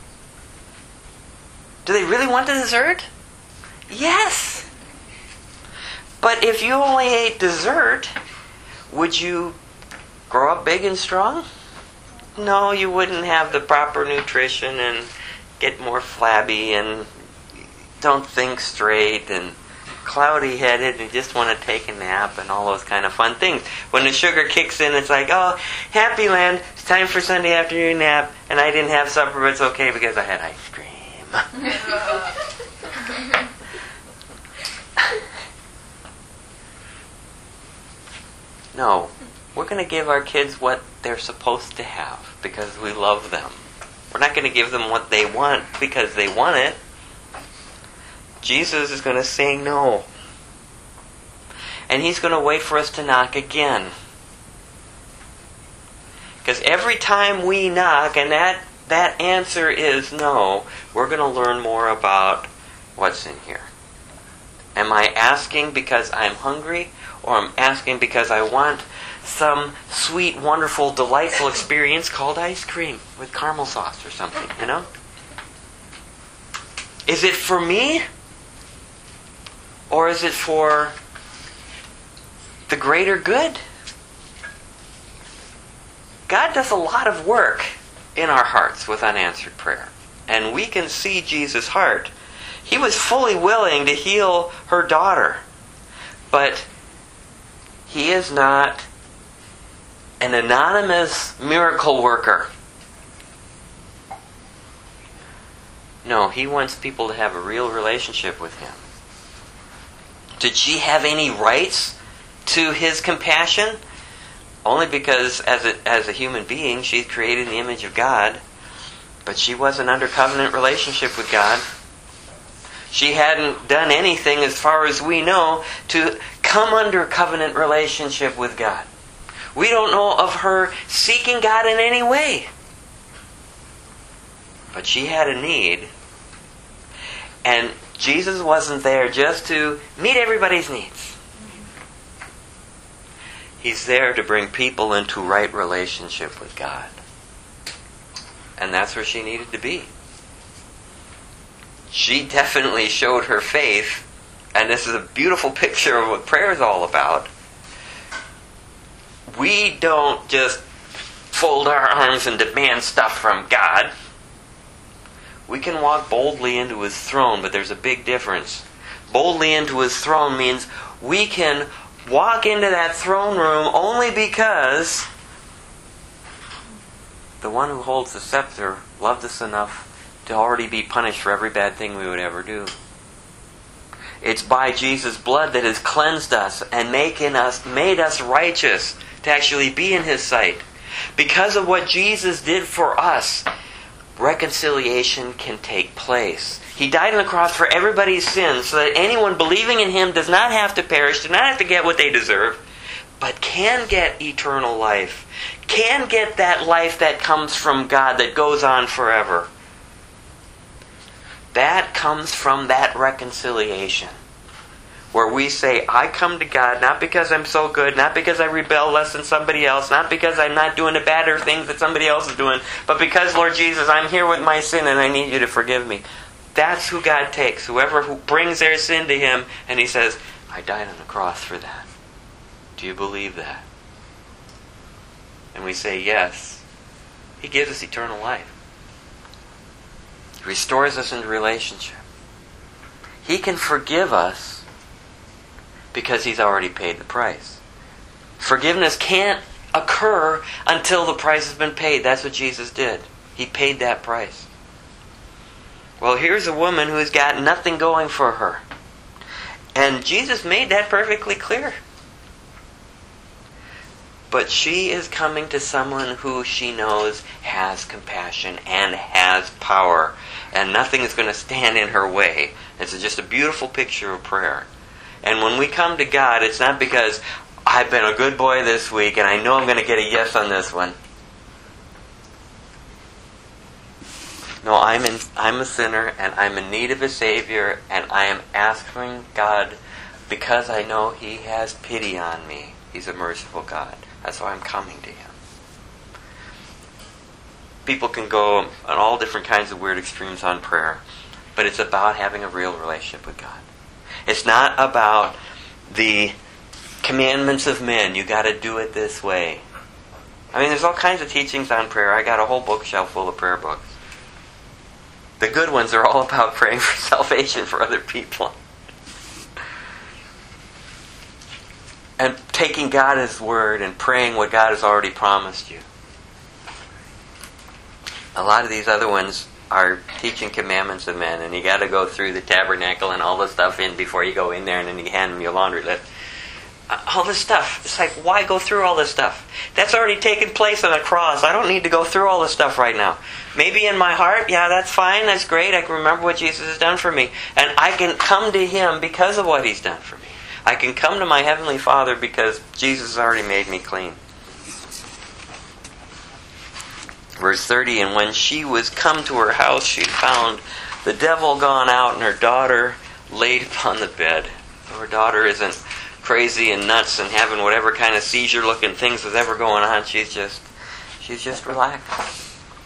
Do they really want the dessert? Yes. But if you only ate dessert, would you grow up big and strong? No, you wouldn't have the proper nutrition and get more flabby and don't think straight and cloudy-headed and just want to take a nap and all those kind of fun things. When the sugar kicks in, it's like, oh, happy land, it's time for Sunday afternoon nap, and I didn't have supper, but it's okay because I had ice cream. No, we're going to give our kids what they're supposed to have because we love them. We're not going to give them what they want because they want it. Jesus is going to say no. And He's going to wait for us to knock again. Because every time we knock and that answer is no, we're going to learn more about what's in here. Am I asking because I'm hungry? Or I'm asking because I want some sweet, wonderful, delightful experience called ice cream with caramel sauce or something, you know? Is it for me? Or is it for the greater good? God does a lot of work in our hearts with unanswered prayer. And we can see Jesus' heart. He was fully willing to heal her daughter. But He is not an anonymous miracle worker. No, He wants people to have a real relationship with Him. Did she have any rights to His compassion? Only because as a human being, she's created in the image of God. But she wasn't under covenant relationship with God. She hadn't done anything, as far as we know, to come under covenant relationship with God. We don't know of her seeking God in any way. But she had a need. And Jesus wasn't there just to meet everybody's needs. He's there to bring people into right relationship with God. And that's where she needed to be. She definitely showed her faith, and this is a beautiful picture of what prayer is all about. We don't just fold our arms and demand stuff from God. We can walk boldly into His throne, but there's a big difference. Boldly into His throne means we can walk into that throne room only because the one who holds the scepter loved us enough to already be punished for every bad thing we would ever do. It's by Jesus' blood that has cleansed us and made us righteous to actually be in His sight. Because of what Jesus did for us, reconciliation can take place. He died on the cross for everybody's sins so that anyone believing in Him does not have to perish, does not have to get what they deserve, but can get eternal life, can get that life that comes from God, that goes on forever. That comes from that reconciliation, where we say, I come to God not because I'm so good, not because I rebel less than somebody else, not because I'm not doing the badder things that somebody else is doing, but because, Lord Jesus, I'm here with my sin and I need you to forgive me. That's who God takes, whoever who brings their sin to Him, and He says, I died on the cross for that. Do you believe that? And we say, yes. He gives us eternal life. He restores us into relationship. He can forgive us because He's already paid the price. Forgiveness can't occur until the price has been paid. That's what Jesus did. He paid that price. Well, here's a woman who has got nothing going for her. And Jesus made that perfectly clear. But she is coming to someone who she knows has compassion and has power. And nothing is going to stand in her way. It's just a beautiful picture of prayer. And when we come to God, it's not because I've been a good boy this week and I know I'm going to get a yes on this one. No, I'm a sinner and I'm in need of a Savior, and I am asking God because I know He has pity on me. He's a merciful God. That's why I'm coming to Him. People can go on all different kinds of weird extremes on prayer, but it's about having a real relationship with God. It's not about the commandments of men. You got to do it this way. I mean, there's all kinds of teachings on prayer. I got a whole bookshelf full of prayer books. The good ones are all about praying for salvation for other people. And taking God at His word and praying what God has already promised you. A lot of these other ones are teaching commandments of men, and you got to go through the tabernacle and all the stuff in before you go in there, and then you hand them your laundry list. All this stuff. It's like, why go through all this stuff? That's already taken place on the cross. I don't need to go through all this stuff right now. Maybe in my heart, yeah, that's fine, that's great. I can remember what Jesus has done for me. And I can come to Him because of what He's done for me. I can come to my Heavenly Father because Jesus has already made me clean. Verse 30, and when she was come to her house, she found the devil gone out and her daughter laid upon the bed. So her daughter isn't crazy and nuts and having whatever kind of seizure-looking things was ever going on. She's just relaxed.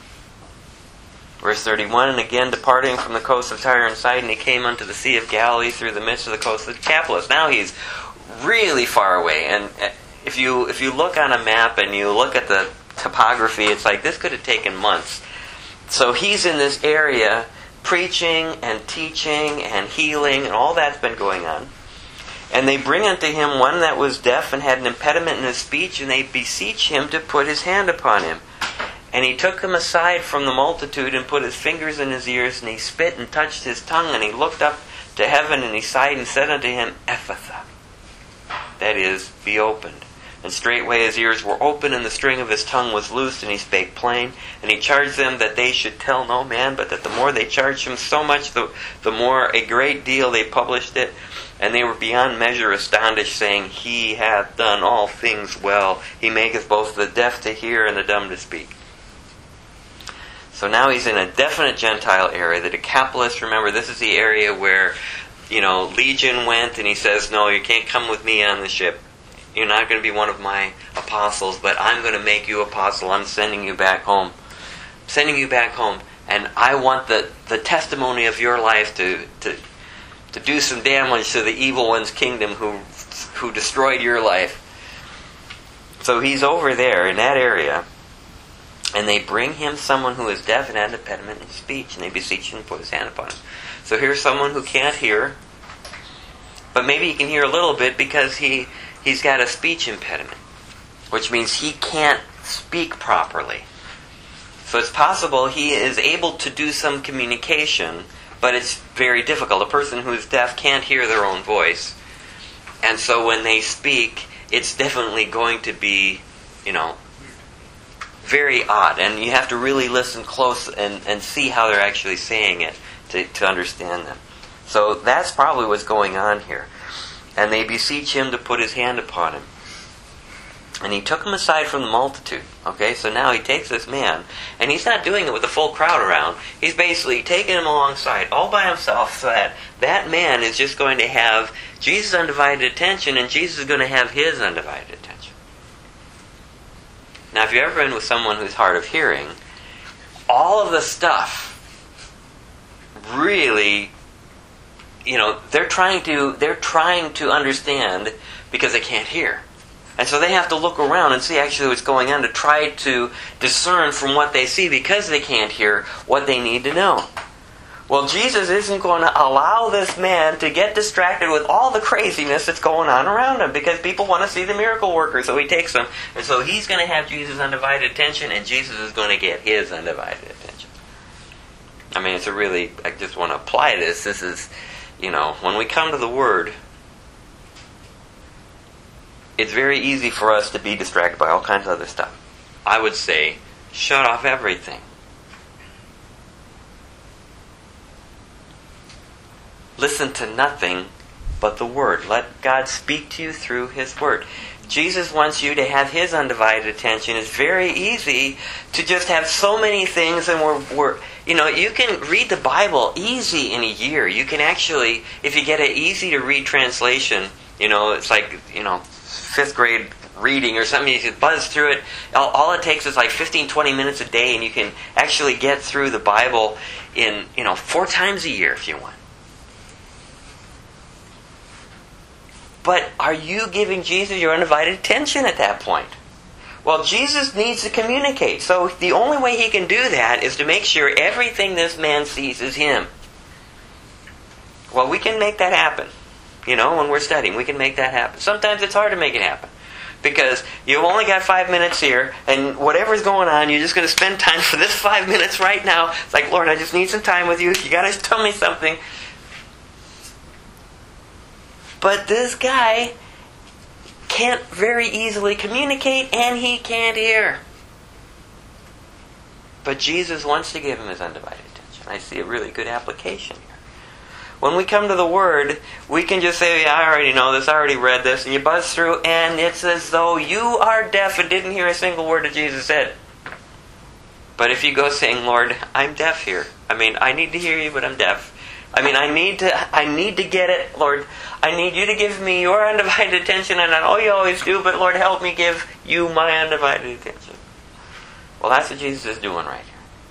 Verse 31, and again departing from the coast of Tyre and Sidon, he came unto the Sea of Galilee through the midst of the coast of Decapolis. Now he's really far away, and if you look on a map and you look at the topography, it's like this could have taken months. So he's in this area preaching and teaching and healing, and all that's been going on. And they bring unto him one that was deaf and had an impediment in his speech, and they beseech him to put his hand upon him. And he took him aside from the multitude and put his fingers in his ears, and he spit and touched his tongue, and he looked up to heaven, and he sighed and said unto him, Ephphatha, that is, be opened. And straightway his ears were open, and the string of his tongue was loosed, and he spake plain. And he charged them that they should tell no man, but that the more they charged him so much, the more a great deal they published it. And they were beyond measure astonished, saying, He hath done all things well. He maketh both the deaf to hear and the dumb to speak. So now he's in a definite Gentile area. The Decapolis, remember, this is the area where, Legion went, and he says, no, you can't come with me on the ship. You're not going to be one of my apostles, but I'm going to make you apostle. I'm sending you back home. I'm sending you back home. And I want the testimony of your life to do some damage to the evil one's kingdom who destroyed your life. So he's over there in that area. And they bring him someone who is deaf and had an impediment in speech. And they beseech him to put his hand upon him. So here's someone who can't hear. But maybe he can hear a little bit because he's got a speech impediment. Which means he can't speak properly. So it's possible he is able to do some communication, but it's very difficult. A person who is deaf can't hear their own voice. And so when they speak, it's definitely going to be, very odd. And you have to really listen close and see how they're actually saying it to understand them. So that's probably what's going on here. And they beseech him to put his hand upon him. And he took him aside from the multitude. Okay, so now he takes this man, and he's not doing it with a full crowd around. He's basically taking him alongside, all by himself, so that that man is just going to have Jesus' undivided attention, and Jesus is going to have his undivided attention. Now, if you've ever been with someone who's hard of hearing, all of the stuff really, they're trying to understand because they can't hear. And so they have to look around and see actually what's going on to try to discern from what they see because they can't hear what they need to know. Well, Jesus isn't going to allow this man to get distracted with all the craziness that's going on around him because people want to see the miracle worker. So he takes them. And so he's going to have Jesus' undivided attention, and Jesus is going to get his undivided attention. I mean, I just want to apply this. This is, when we come to the Word, it's very easy for us to be distracted by all kinds of other stuff. I would say, shut off everything. Listen to nothing but the Word. Let God speak to you through His Word. Jesus wants you to have His undivided attention. It's very easy to just have so many things, and you can read the Bible easy in a year. You can actually, if you get an easy to read translation, it's like, 5th grade reading or something, you can buzz through it. All it takes is like 15-20 minutes a day, and you can actually get through the Bible in 4 times a year if you want. But are you giving Jesus your undivided attention at that point? Well, Jesus needs to communicate. So the only way He can do that is to make sure everything this man sees is Him. Well, we can make that happen. When we're studying, we can make that happen. Sometimes it's hard to make it happen. Because you've only got 5 minutes here, and whatever's going on, you're just going to spend time for this 5 minutes right now. It's like, Lord, I just need some time with you. You got to tell me something. But this guy can't very easily communicate, and he can't hear. But Jesus wants to give him his undivided attention. I see a really good application here. When we come to the Word, we can just say, yeah, I already know this, I already read this, and you buzz through, and it's as though you are deaf and didn't hear a single word that Jesus said. But if you go saying, Lord, I'm deaf here. I need to hear you, but I'm deaf. I need to get it, Lord. I need you to give me your undivided attention, and I know you always do, but Lord, help me give you my undivided attention. Well, that's what Jesus is doing right here.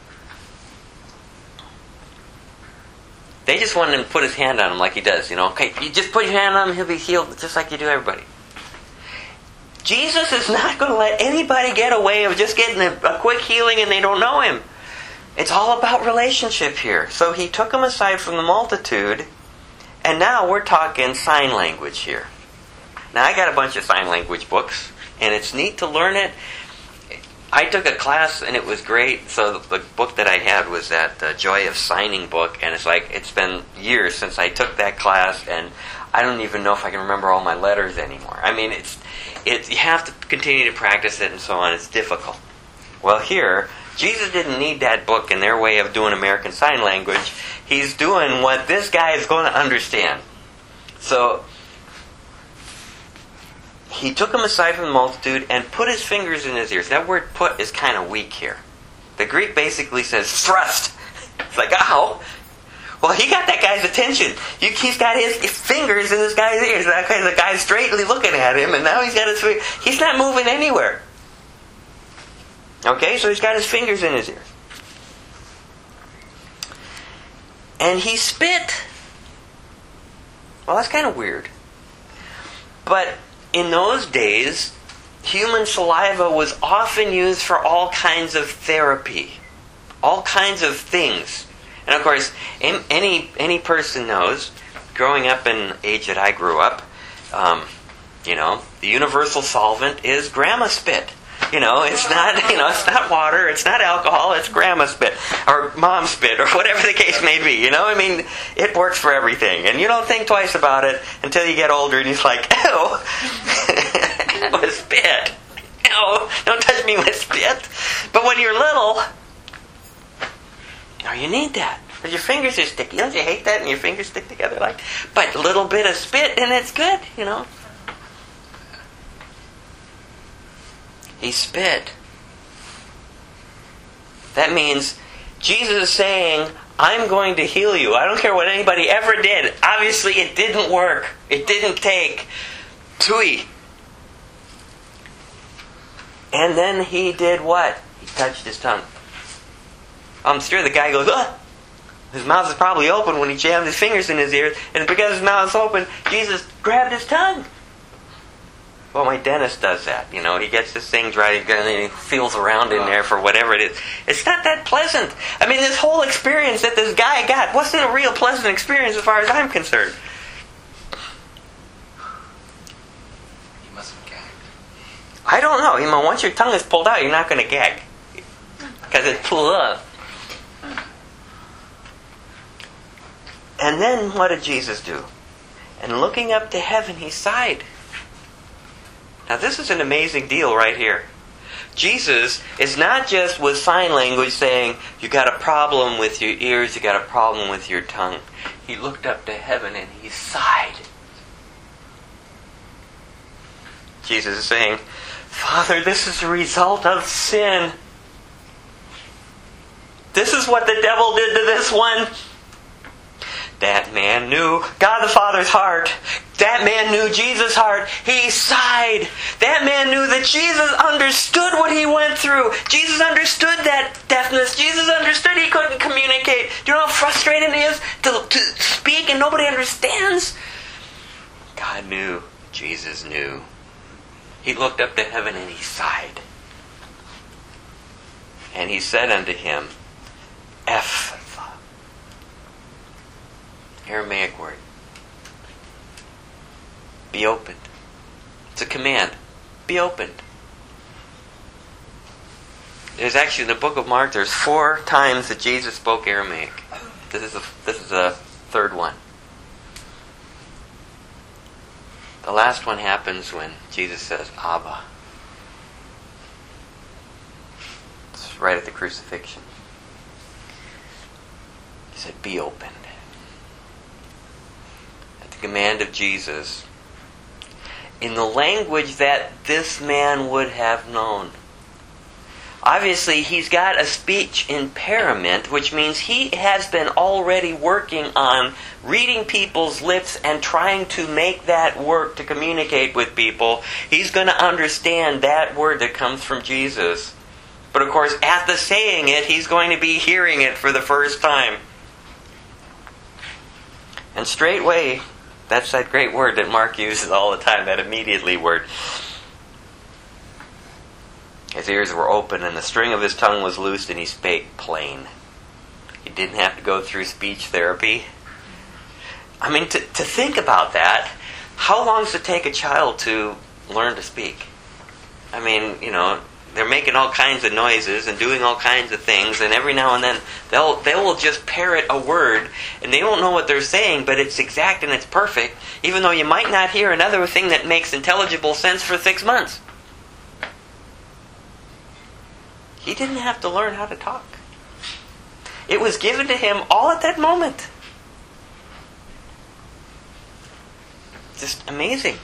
They just want him to put his hand on him like he does, Okay, you just put your hand on him, he'll be healed just like you do everybody. Jesus is not going to let anybody get away with just getting a quick healing and they don't know Him. It's all about relationship here. So He took him aside from the multitude, and now we're talking sign language here. Now I got a bunch of sign language books, and it's neat to learn it. I took a class, and it was great. So the book that I had was that Joy of Signing book, and it's been years since I took that class, and I don't even know if I can remember all my letters anymore. You have to continue to practice it and so on. It's difficult. Well, here, Jesus didn't need that book in their way of doing American Sign Language. He's doing what this guy is going to understand. So He took him aside from the multitude and put His fingers in his ears. That word put is kind of weak here. The Greek basically says thrust. It's like, ow. Well, he got that guy's attention. He's got his fingers in this guy's ears. The guy's straightly looking at him, and now he's got his fingers. He's not moving anywhere. Okay, so he's got his fingers in his ears. And he spit. Well, that's kind of weird. But in those days, human saliva was often used for all kinds of therapy. All kinds of things. And of course, any person knows, growing up in the age that I grew up, the universal solvent is grandma spit. It's not water, it's not alcohol, it's grandma spit, or mom spit, or whatever the case may be. It works for everything. And you don't think twice about it until you get older and you're like, ew, with spit. Ew, don't touch me with spit. But when you're little, you need that. Because your fingers are sticky. Don't you hate that? And your fingers stick together but a little bit of spit and it's good, He spit. That means Jesus is saying, I'm going to heal you. I don't care what anybody ever did. Obviously it didn't work. It didn't take. Tui. And then he did what? He touched his tongue. I'm sure the guy goes, ah! His mouth is probably open when he jammed his fingers in his ears, and because his mouth is open, Jesus grabbed his tongue. Well, my dentist does that. You know, he gets this thing dry, and he feels around in there for whatever it is. It's not that pleasant. I mean, this whole experience that this guy got wasn't a real pleasant experience as far as I'm concerned. He must have gagged. I don't know. You know, once your tongue is pulled out, you're not going to gag. Because it's pulled up. And then what did Jesus do? And looking up to heaven, he sighed. Now this is an amazing deal right here. Jesus is not just with sign language saying, you got a problem with your ears, you got a problem with your tongue. He looked up to heaven and he sighed. Jesus is saying, Father, this is a result of sin. This is what the devil did to this one. That man knew God the Father's heart. That man knew Jesus' heart. He sighed. That man knew that Jesus understood what he went through. Jesus understood that deafness. Jesus understood he couldn't communicate. Do you know how frustrating it is to speak and nobody understands? God knew. Jesus knew. He looked up to heaven and he sighed. And he said unto him, Ephphatha. Aramaic word. Be opened. It's a command. Be opened. There's actually, in the book of Mark, there's 4 times that Jesus spoke Aramaic. This is the third one. The last one happens when Jesus says, Abba. It's right at the crucifixion. He said, be opened. At the command of Jesus, in the language that this man would have known. Obviously, he's got a speech impairment, which means he has been already working on reading people's lips and trying to make that work to communicate with people. He's going to understand that word that comes from Jesus. But of course, at the saying it, he's going to be hearing it for the first time. And straightway, that's that great word that Mark uses all the time, that immediately word. His ears were open and the string of his tongue was loosed and he spake plain. He didn't have to go through speech therapy. I mean, to think about that, how long does it take a child to learn to speak? I mean, you know, they're making all kinds of noises and doing all kinds of things, and every now and then they will just parrot a word, and they don't know what they're saying, but it's exact and it's perfect, even though you might not hear another thing that makes intelligible sense for 6 months. He didn't have to learn how to talk. It was given to him all at that moment. Just amazing.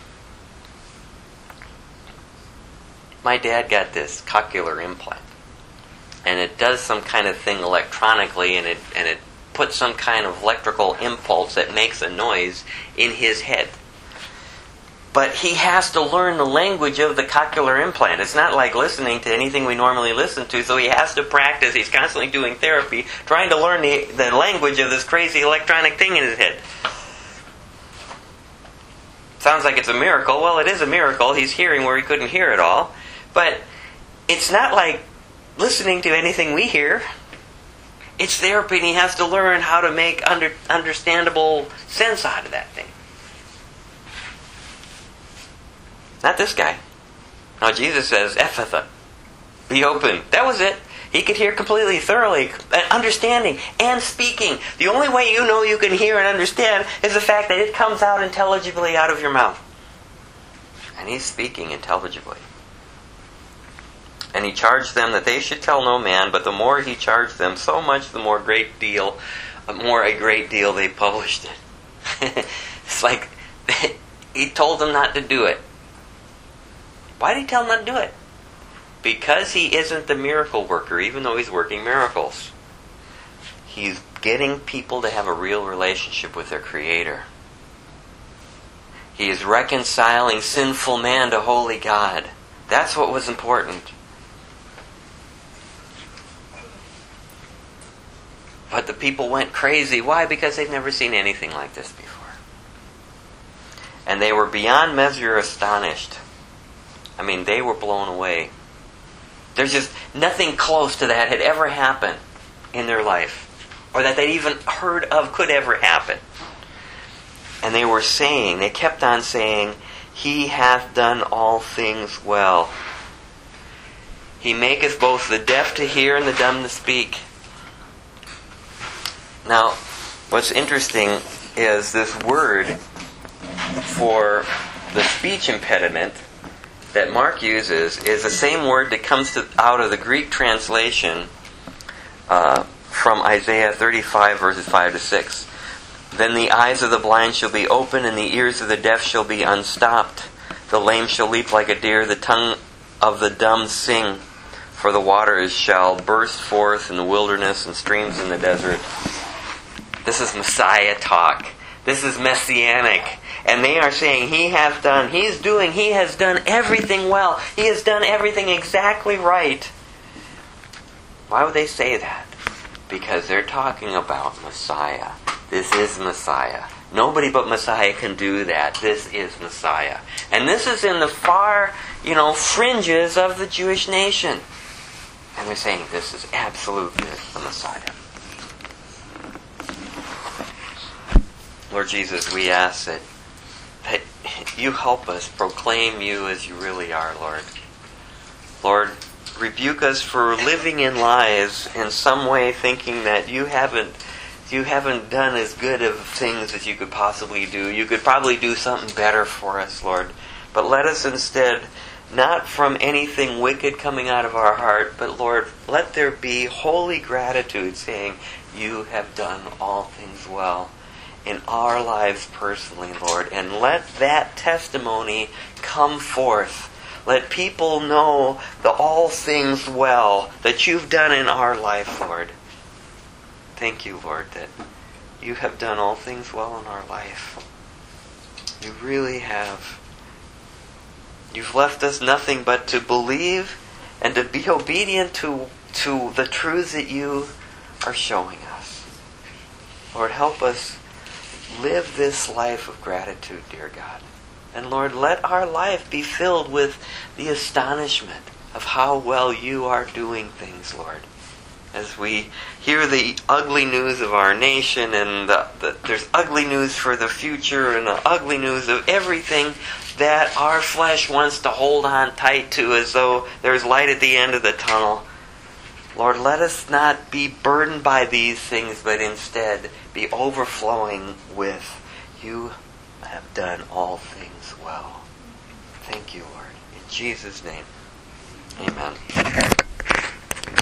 My dad got this cochlear implant. And it does some kind of thing electronically, and it puts some kind of electrical impulse that makes a noise in his head. But he has to learn the language of the cochlear implant. It's not like listening to anything we normally listen to, so he has to practice. He's constantly doing therapy, trying to learn the language of this crazy electronic thing in his head. Sounds like it's a miracle. Well, it is a miracle. He's hearing where he couldn't hear at all. But it's not like listening to anything we hear. It's therapy, and he has to learn how to make understandable sense out of that thing. Not this guy. No, Jesus says, Ephphatha, be open. That was it. He could hear completely, thoroughly, understanding and speaking. The only way you know you can hear and understand is the fact that it comes out intelligibly out of your mouth. And he's speaking intelligibly. And he charged them that they should tell no man, but the more he charged them, so much the more a great deal they published it. It's like he told them not to do it. Why did he tell them not to do it? because he isn't the miracle worker, even though he's working miracles, he's getting people to have a real relationship with their Creator. He is reconciling sinful man to holy God. That's what was important. But the people went crazy. Why? Because they've never seen anything like this before. And they were beyond measure astonished. I mean, they were blown away. There's just nothing close to that had ever happened in their life, or that they'd even heard of could ever happen. And they kept on saying, He hath done all things well. He maketh both the deaf to hear and the dumb to speak. Now, what's interesting is this word for the speech impediment that Mark uses is the same word that comes out of the Greek translation from Isaiah 35 verses 5 to 6. Then the eyes of the blind shall be open, and the ears of the deaf shall be unstopped. The lame shall leap like a deer, the tongue of the dumb sing. For the waters shall burst forth in the wilderness and streams in the desert. This is Messiah talk. This is messianic. And they are saying, He has done everything well. He has done everything exactly right. Why would they say that? Because they're talking about Messiah. This is Messiah. Nobody but Messiah can do that. This is Messiah. And this is in the far, fringes of the Jewish nation. And they're saying this is absolutely the Messiah. Lord Jesus, we ask that You help us proclaim You as You really are, Lord. Lord, rebuke us for living in lies in some way, thinking that You haven't done as good of things as You could possibly do. You could probably do something better for us, Lord. But let us instead, not from anything wicked coming out of our heart, but Lord, let there be holy gratitude, saying, You have done all things well in our lives personally, Lord. And let that testimony come forth. Let people know the all things well that You've done in our life, Lord. Thank You, Lord, that You have done all things well in our life. You really have. You've left us nothing but to believe and to be obedient to the truths that You are showing us. Lord, help us live this life of gratitude, dear God. And Lord, let our life be filled with the astonishment of how well You are doing things, Lord. As we hear the ugly news of our nation, and there's ugly news for the future, and the ugly news of everything that our flesh wants to hold on tight to as though there's light at the end of the tunnel. Lord, let us not be burdened by these things, but instead be overflowing with, You have done all things well. Thank You, Lord. In Jesus' name, amen.